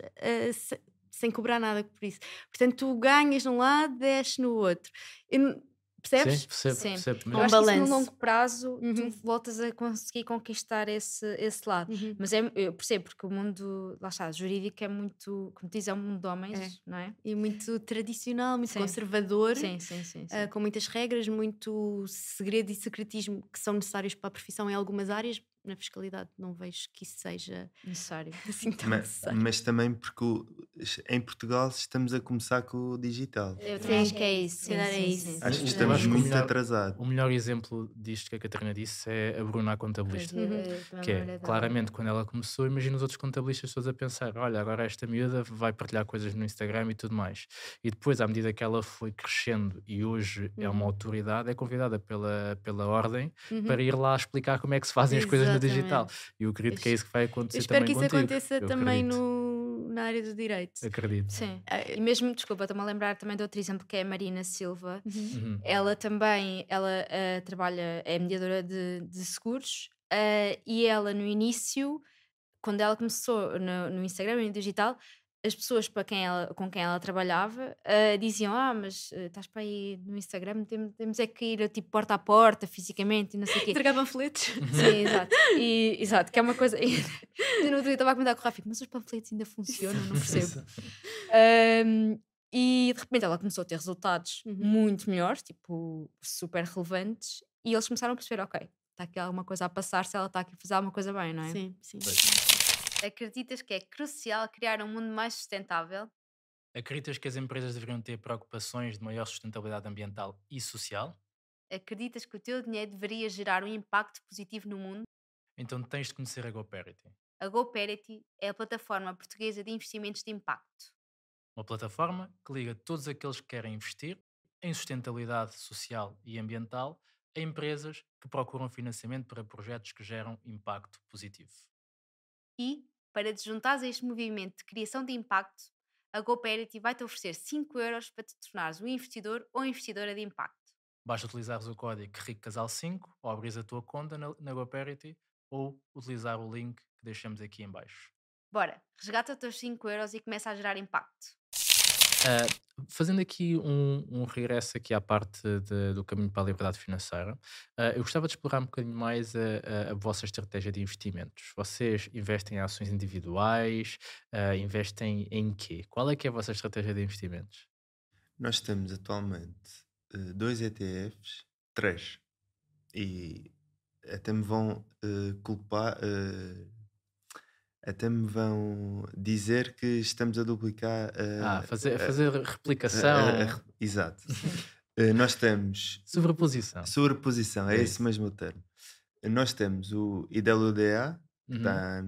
sem cobrar nada por isso. Portanto, tu ganhas num lado, desces no outro. Percebes? Sim, Sim. percebo Eu Com acho que isso no balanço. longo prazo tu Uhum. voltas a conseguir conquistar esse lado. Uhum. Mas eu percebo, porque o mundo, lá está, jurídico é muito, como diz, é um mundo de homens, não é? E muito tradicional, muito Sim. conservador. Sim. Com muitas regras, muito segredo e secretismo que são necessários para a profissão em algumas áreas. Na fiscalidade não vejo que isso seja Necessário. assim tão Mas, necessário. mas também porque em Portugal estamos a começar com o digital. Eu também Sim. acho que é isso. Se calhar é isso. Sim. Acho que Eu estamos acho que o muito melhor- atrasados. O melhor exemplo disto que a Catarina disse é a Bruna, a contabilista. Que é, claramente, quando ela começou, imagina os outros contabilistas todos a pensar: olha, agora esta miúda vai partilhar coisas no Instagram e tudo mais. E depois, à medida que ela foi crescendo e hoje é uma autoridade, é convidada pela ordem para ir lá explicar como é que se fazem as coisas no digital. E eu acredito que é isso que vai acontecer Eu espero também que isso contigo. aconteça Eu também acredito. na área do direito. Acredito. Sim. E mesmo, desculpa, estou-me a lembrar também de outro exemplo que é a Marina Silva. Uhum. Ela também, trabalha, é mediadora de seguros, e ela no início, quando ela começou no Instagram e no digital, as pessoas com quem ela trabalhava diziam: mas estás para aí no Instagram, temos é que ir tipo porta a porta, fisicamente e não sei o quê. Entregar panfletos. Sim, exato. Exato, que é uma coisa. Eu no outro dia estava a comentar com o Rafi, mas os panfletos ainda funcionam, não percebo. E de repente ela começou a ter resultados muito melhores, tipo, super relevantes, e eles começaram a perceber: ok, está aqui alguma coisa a passar, se ela está aqui a fazer alguma coisa bem, não é? Sim. Acreditas que é crucial criar um mundo mais sustentável? Acreditas que as empresas deveriam ter preocupações de maior sustentabilidade ambiental e social? Acreditas que o teu dinheiro deveria gerar um impacto positivo no mundo? Então tens de conhecer a GoParity, A GoParity é a plataforma portuguesa de investimentos de impacto. uma plataforma que liga todos aqueles que querem investir em sustentabilidade social e ambiental a empresas que procuram financiamento para projetos que geram impacto positivo. E, para te juntares a este movimento de criação de impacto, a GoParity vai-te oferecer 5 € para te tornares um investidor ou investidora de impacto. Basta utilizares o código RICCASAL5 ou abrir a tua conta na GoParity ou utilizar o link que deixamos aqui em baixo. Bora, resgata os teus 5 € e começa a gerar impacto. Fazendo aqui um regresso aqui à parte do caminho para a liberdade financeira, eu gostava de explorar um bocadinho mais a vossa estratégia de investimentos. Vocês investem em ações individuais? Investem em quê? Qual é que é a vossa estratégia de investimentos? Nós temos atualmente 2 ETFs, 3, e até me vão culpar, até me vão dizer que estamos a duplicar Fazer replicação, exato. Nós temos sobreposição. sobreposição, é É esse isso. mesmo o termo. Nós temos o IWDA, que Uhum. está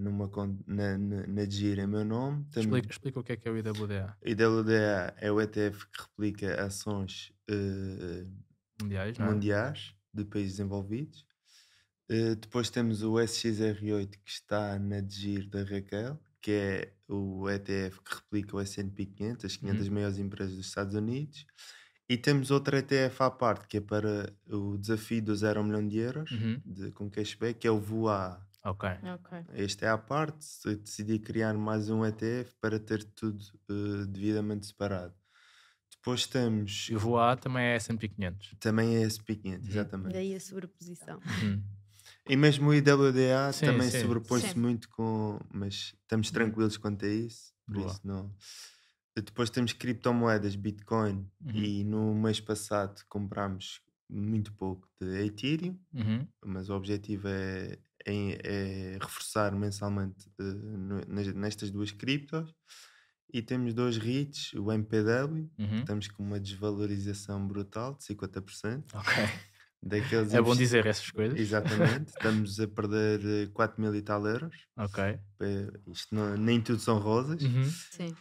na DGIR em meu nome. Explica o que é o IWDA. IWDA é o ETF que replica ações Mundiais, não é? mundiais de países desenvolvidos. Depois temos o SXR8 que está na DGIR da Raquel, que é o ETF que replica o S&P 500, as 500 maiores empresas dos Estados Unidos. E temos outro ETF à parte, que é para o desafio do 0 a 1 milhão de euros, Uhum. com cashback, que é o VOA. Ok. Este é à parte. Eu decidi criar mais um ETF para ter tudo devidamente separado. Depois temos... E o VOA também é S&P 500. Também é SP 500, exatamente. Daí a sobreposição. Uhum. E mesmo o IWDA Sim, também sim. sobrepõe-se Sim. muito com... Mas estamos tranquilos quanto a isso. Por Boa. isso não... Depois temos criptomoedas, Bitcoin. Uhum. E no mês passado comprámos muito pouco de Ethereum. Uhum. Mas o objetivo é reforçar mensalmente nestas duas criptos. E temos 2 REITs, o MPW, Uhum. estamos com uma desvalorização brutal de 50%. Ok. Daqueles É bom dizer essas coisas. Exatamente, estamos a perder 4 mil e tal euros. Ok. Isto nem tudo são rosas. Uhum. Sim.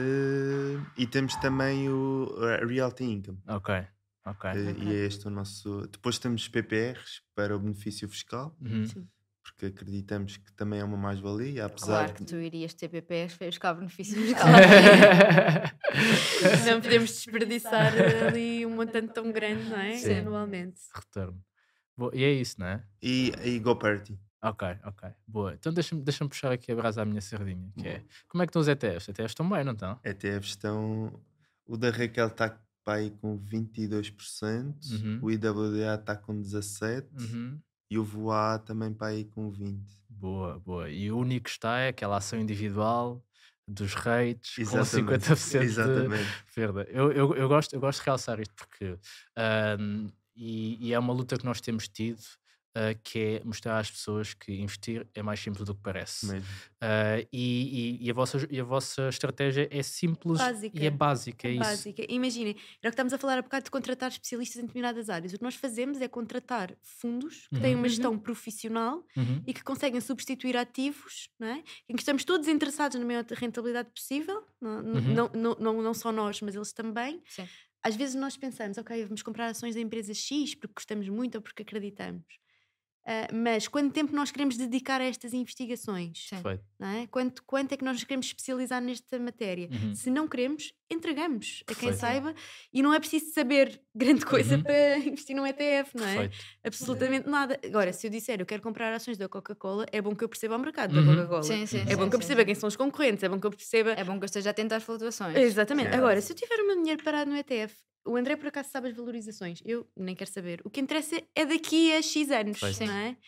E temos também o Realty Income. Ok. E é este o nosso. Depois temos PPRs para o benefício fiscal, Uhum. Sim. porque acreditamos que também é uma mais-valia, apesar Claro que tu irias ter PPs para ir buscar benefícios Não podemos desperdiçar ali um montante tão grande, não é? Sim. Anualmente. Retorno. E é isso, não é? E GoParity. Ok. Boa. Então deixa-me puxar aqui a brasa à minha sardinha, que é, como é que estão os ETFs? Os ETFs estão bem, não estão? ETFs estão. O da Raquel está aí com 22%, Uhum. o IWDA está com 17%. Uhum. E o VOA também para aí com 20. Boa. E o único que está é aquela ação individual dos REITs com Exatamente. 50% de Exatamente. perda. Eu gosto de realçar isto porque e é uma luta que nós temos tido, que é mostrar às pessoas que investir é mais simples do que parece. Mesmo. E a vossa estratégia é simples Básica. e é básica. É isso. Básica. Imaginem, era o que estamos a falar há bocado de contratar especialistas em determinadas áreas. O que nós fazemos é contratar fundos que têm uma gestão profissional Uhum. e que conseguem substituir ativos, não é? Em que estamos todos interessados na maior rentabilidade possível, não só nós, mas eles também. Sim. Às vezes nós pensamos, ok, vamos comprar ações da empresa X porque gostamos muito ou porque acreditamos. Mas quanto tempo nós queremos dedicar a estas investigações? Sim. Perfeito. Não é? Quanto é que nós nos queremos especializar nesta matéria? Uhum. Se não queremos, entregamos a quem Perfeito. saiba, e não é preciso saber grande coisa para investir num ETF, não é? Perfeito. Absolutamente nada. Agora, se eu disser eu quero comprar ações da Coca-Cola, é bom que eu perceba o mercado da Uhum. Coca-Cola. Sim, sim, É bom que eu perceba quem são os concorrentes, é bom que eu perceba. É bom que eu esteja atento às flutuações. Exatamente. Sim. Agora, se eu tiver o meu dinheiro parado no ETF, o André por acaso sabe as valorizações, eu nem quero saber. O que interessa é daqui a X anos, Perfeito. não é?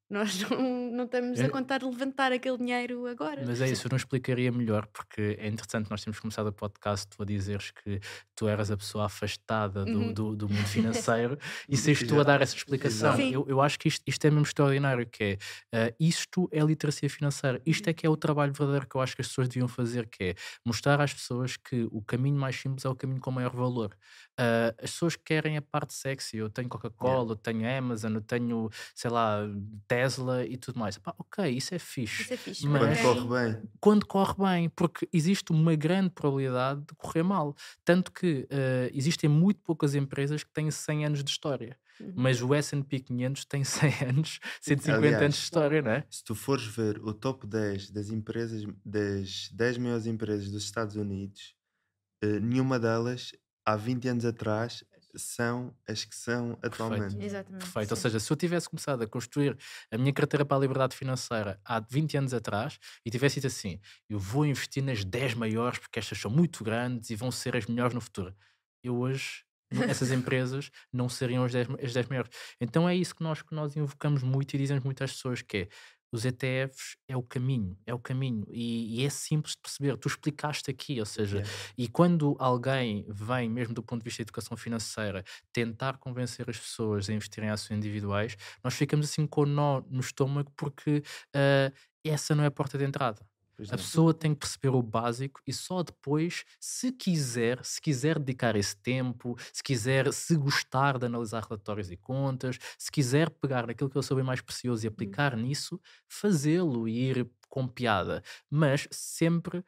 Nós não estamos a Eu- contar levantar aquele dinheiro agora. Mas é isso, eu não explicaria melhor, porque é interessante, nós temos começado o podcast tu a dizeres que tu eras a pessoa afastada Uhum. do mundo financeiro e seres tu Já. a dar essa explicação. Sim. Eu acho que isto é mesmo extraordinário, que é, isto é literacia financeira, isto é que é o trabalho verdadeiro que eu acho que as pessoas deviam fazer, que é mostrar às pessoas que o caminho mais simples é o caminho com maior valor. As pessoas querem a parte sexy, eu tenho Coca-Cola, eu tenho Amazon, eu tenho, sei lá, Tesla e tudo mais. Epá, ok, isso é fixe. Isso é fixe. Mas- Quando ok. corre bem. Quando corre bem, porque existe uma grande probabilidade de correr mal. Tanto que existem muito poucas empresas que têm 100 anos de história. Uhum. Mas o S&P 500 tem 100 anos, 150 Aliás, anos de história, não é? Se tu fores ver o top 10 das empresas, das 10 maiores empresas dos Estados Unidos, nenhuma delas, há 20 anos atrás, são as que são atualmente. Exatamente. Perfeito. Ou sim. seja, se eu tivesse começado a construir a minha carteira para a liberdade financeira há 20 anos atrás e tivesse dito assim, eu vou investir nas 10 maiores porque estas são muito grandes e vão ser as melhores no futuro. Eu hoje, essas empresas não seriam as 10 maiores. Então é isso que nós invocamos muito e dizemos muito às pessoas, que é os ETFs é o caminho, e é simples de perceber, tu explicaste aqui, ou seja, Yeah. e quando alguém vem, mesmo do ponto de vista de educação financeira, tentar convencer as pessoas a investirem em ações individuais, nós ficamos assim com o nó no estômago porque essa não é a porta de entrada. Pois A não. pessoa tem que perceber o básico e só depois, se quiser dedicar esse tempo, se gostar de analisar relatórios e contas, se quiser pegar naquilo que eu sou mais precioso e aplicar nisso, fazê-lo e ir com piada, mas sempre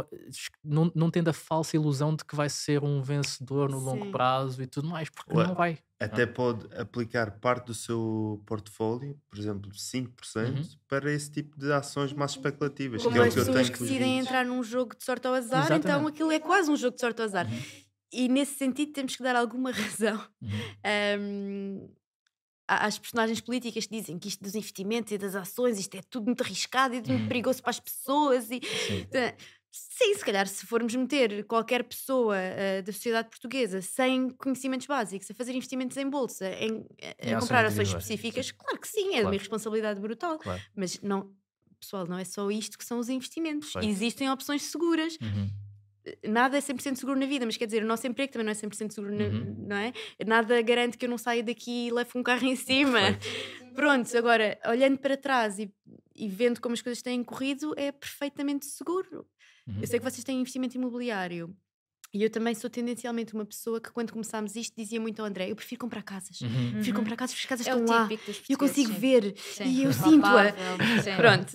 não tendo a falsa ilusão de que vai ser um vencedor no longo Sim. prazo e tudo mais, porque Ué, não vai. Até pode aplicar parte do seu portfólio, por exemplo, 5%, para esse tipo de ações mais especulativas, Como que é o as que eu pessoas tenho que com os decidem vídeos. entrar num jogo de sorte ao azar, então Exatamente. aquilo é quase um jogo de sorte ao azar. E nesse sentido temos que dar alguma razão às personagens políticas que dizem que isto dos investimentos e das ações, isto é tudo muito arriscado e muito perigoso para as pessoas. Sim. Sim, se calhar se formos meter qualquer pessoa da sociedade portuguesa sem conhecimentos básicos a fazer investimentos em bolsa, Em a ações comprar ações individuais, específicas, claro que sim, é de Claro. uma irresponsabilidade brutal. Claro. Mas não, pessoal, não é só isto que são os investimentos. Perfeito. Existem opções seguras. Nada é 100% seguro na vida, mas quer dizer, o nosso emprego também não é 100% seguro, não é? Nada garante que eu não saia daqui e leve um carro em cima. Pronto, agora, olhando para trás e vendo como as coisas têm corrido, é perfeitamente seguro. Eu sei que vocês têm investimento imobiliário e eu também sou tendencialmente uma pessoa que, quando começámos isto, dizia muito ao André: eu prefiro comprar casas. Prefiro comprar casas porque as casas É o estão lá. típico dos E eu portugueses, consigo sim. ver Sim. e eu sinto-a. Palpável, sim. Pronto.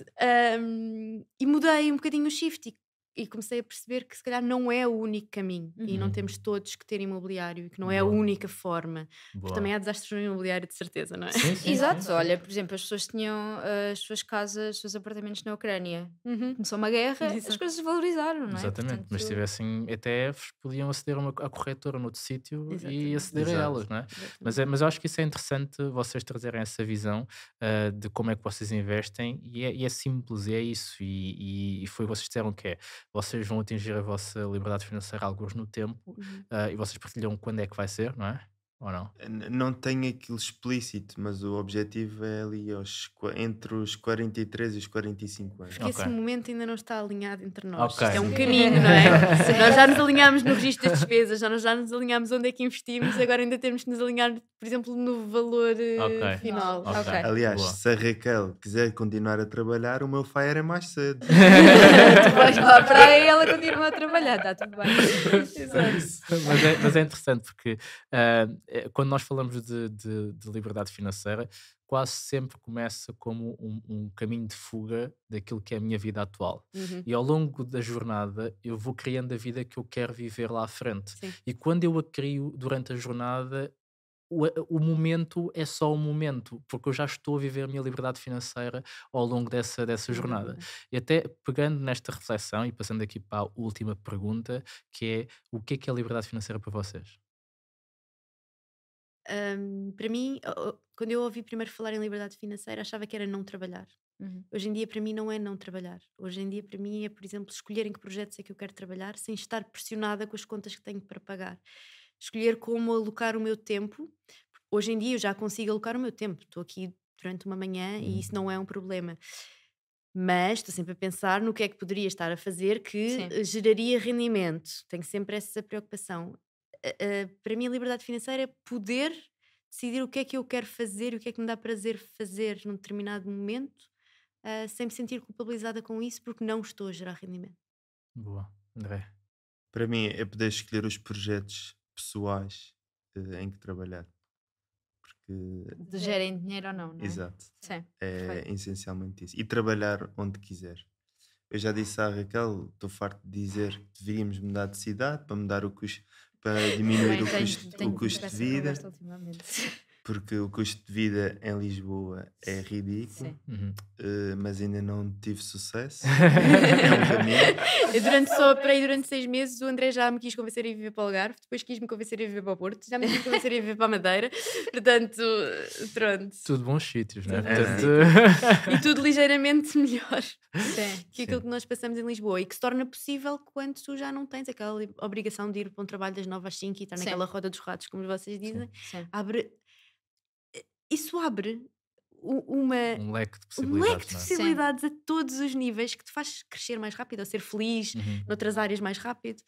E mudei um bocadinho o shift e comecei a perceber que se calhar não é o único caminho e não temos todos que ter imobiliário e que não é a Boa. única forma. Boa. Porque também há desastres no imobiliário, de certeza, não é? Sim, sim, Exato, sim. olha, por exemplo, as pessoas tinham as suas casas, os seus apartamentos na Ucrânia. Uhum. Começou uma guerra, as Exato. coisas valorizaram, não é? Exatamente, mas se Portanto, tivessem ETFs, podiam aceder à corretora noutro sítio e Exatamente. aceder a Exato. elas, não é? Exatamente. Mas eu acho que isso é interessante, vocês trazerem essa visão de como é que vocês investem e é simples, e é isso. E foi o que vocês disseram, que é, vocês vão atingir a vossa liberdade financeira alguns no tempo e vocês partilham quando é que vai ser, não é? Ou não? Não tenho aquilo explícito, mas o objetivo é ali entre os 43 e os 45 anos. Porque Ok. esse momento ainda não está alinhado entre nós. Ok. Isto é um Sim. caminho, não é? Nós já nos alinhámos no registro das despesas, já nos alinhámos onde é que investimos, agora ainda temos que nos alinhar, por exemplo, no valor Ok. final. Ok. Ok. Aliás, Boa. se a Raquel quiser continuar a trabalhar, o meu FIRE é mais cedo. tu vais lá para aí e ela continua a trabalhar, está tudo bem. Mas é interessante porque quando nós falamos de liberdade financeira, quase sempre começa como um caminho de fuga daquilo que é a minha vida atual. Uhum. E ao longo da jornada eu vou criando a vida que eu quero viver lá à frente. Sim. E quando eu a crio durante a jornada, o momento é só um momento, porque eu já estou a viver a minha liberdade financeira ao longo dessa jornada. E até pegando nesta reflexão e passando aqui para a última pergunta, que é: o que é a liberdade financeira para vocês? Para mim, quando eu ouvi primeiro falar em liberdade financeira, achava que era não trabalhar. Uhum. Hoje em dia, para mim, não é não trabalhar. Hoje em dia, para mim, é, por exemplo, escolher em que projetos é que eu quero trabalhar sem estar pressionada com as contas que tenho para pagar. Escolher como alocar o meu tempo. Hoje em dia, eu já consigo alocar o meu tempo. Estou aqui durante uma manhã e Uhum. isso não é um problema. Mas estou sempre a pensar no que é que poderia estar a fazer que Sim. geraria rendimento. Tenho sempre essa preocupação. Para mim, a liberdade financeira é poder decidir o que é que eu quero fazer e o que é que me dá prazer fazer num determinado momento, sem me sentir culpabilizada com isso, porque não estou a gerar rendimento. Boa. André. Para mim é poder escolher os projetos pessoais em que trabalhar. Porque, De gerem dinheiro ou não, não é? exato, Sim, é perfeito. essencialmente isso. E trabalhar onde quiser. Eu já disse à Raquel, estou farto de dizer que deveríamos mudar de cidade para mudar o custo, para diminuir Também o tenho custo visto de essa vida, conversa ultimamente. porque o custo de vida em Lisboa é ridículo, Sim. Uhum. mas ainda não tive sucesso. É um caminho. Durante 6 meses o André já me quis convencer a ir viver para o Algarve, depois quis-me convencer a ir viver para o Porto, já me quis convencer a ir viver para a Madeira, portanto, pronto. Tudo bons sítios, né? Tudo bons Portanto, E tudo ligeiramente melhor Sim. que aquilo que nós passamos em Lisboa e que se torna possível quando tu já não tens aquela obrigação de ir para um trabalho das 9 às 5 e estar Sim. naquela roda dos ratos, como vocês dizem. Sim. Isso abre um leque de um leque possibilidades, de não é? possibilidades a todos os níveis que te faz crescer mais rápido, ou ser feliz Uhum. noutras áreas mais rápido.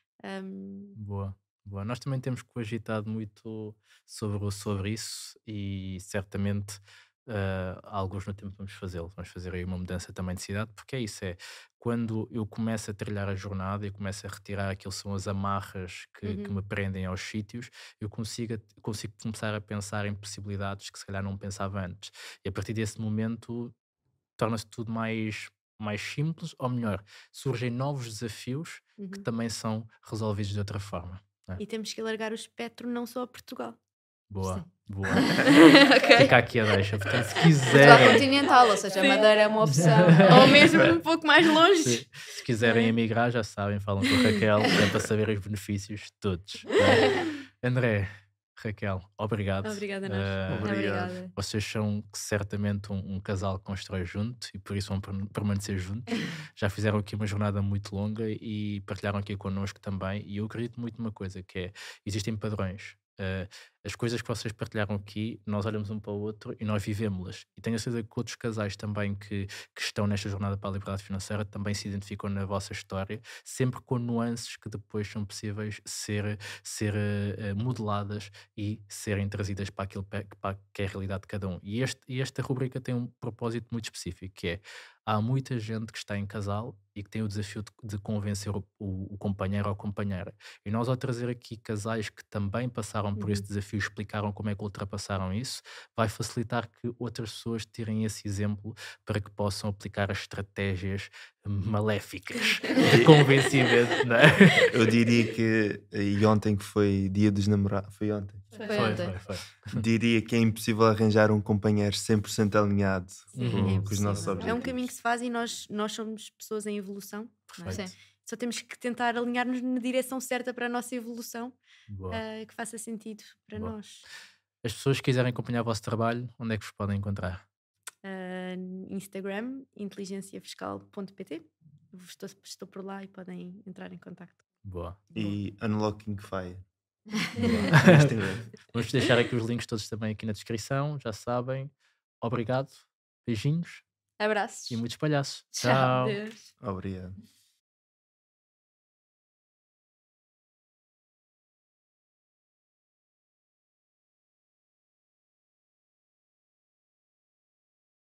Boa, boa. Nós também temos cogitado muito sobre isso e certamente alguns no tempo vamos fazê-lo. Vamos fazer aí uma mudança também de cidade, porque é isso, é quando eu começo a trilhar a jornada e começo a retirar aquilo que são as amarras que Uhum. me prendem aos sítios, eu consigo começar a pensar em possibilidades que se calhar não pensava antes. E a partir desse momento torna-se tudo mais simples, ou melhor, surgem novos desafios que Uhum. também são resolvidos de outra forma. Não é? E temos que alargar o espectro não só a Portugal. Boa, Sim. boa. Ok? Fica aqui a deixa. Portanto, se Portugal quiserem, continental, ou seja, a Sim. Madeira é uma opção. Ou mesmo um pouco mais longe. se quiserem emigrar, já sabem, falam com a Raquel, para saber os benefícios todos. Não é? André, Raquel, obrigado. Obrigada a nós. Obrigado. Obrigada. Vocês são certamente um casal que constrói junto e por isso vão permanecer juntos. Já fizeram aqui uma jornada muito longa e partilharam aqui connosco também. E eu acredito muito numa coisa, que é, existem padrões. As coisas que vocês partilharam aqui, nós olhamos um para o outro e nós vivemos-las. E tenho a certeza que outros casais também que estão nesta jornada para a liberdade financeira também se identificam na vossa história, sempre com nuances que depois são possíveis ser modeladas e serem trazidas para aquilo que é a realidade de cada um. E esta rubrica tem um propósito muito específico, que é, há muita gente que está em casal e que tem o desafio de convencer o companheiro ou companheira. E nós, ao trazer aqui casais que também passaram por esse desafio, explicaram como é que ultrapassaram isso, vai facilitar que outras pessoas tirem esse exemplo para que possam aplicar as estratégias maléficas de convencimento, não é? Eu diria que, e ontem que foi dia dos namorados, foi ontem, Foi ontem. Foi. diria que é impossível arranjar um companheiro 100% alinhado Sim, com, é com os impossível. nossos objetivos. É um caminho que se faz e nós somos pessoas em evolução. não é? Perfeito. Sim. Só temos que tentar alinhar-nos na direção certa para a nossa evolução, Boa. que faça sentido para Boa. nós. As pessoas que quiserem acompanhar o vosso trabalho, onde é que vos podem encontrar? Instagram, inteligenciafiscal.pt. Estou por lá e podem entrar em contacto. Boa. E Unlocking Fire. Boa. Instagram. Vamos deixar aqui os links todos também aqui na descrição, já sabem. Obrigado, beijinhos Abraços. e muitos palhaços. Tchau. Tchau. Adeus. Obrigado.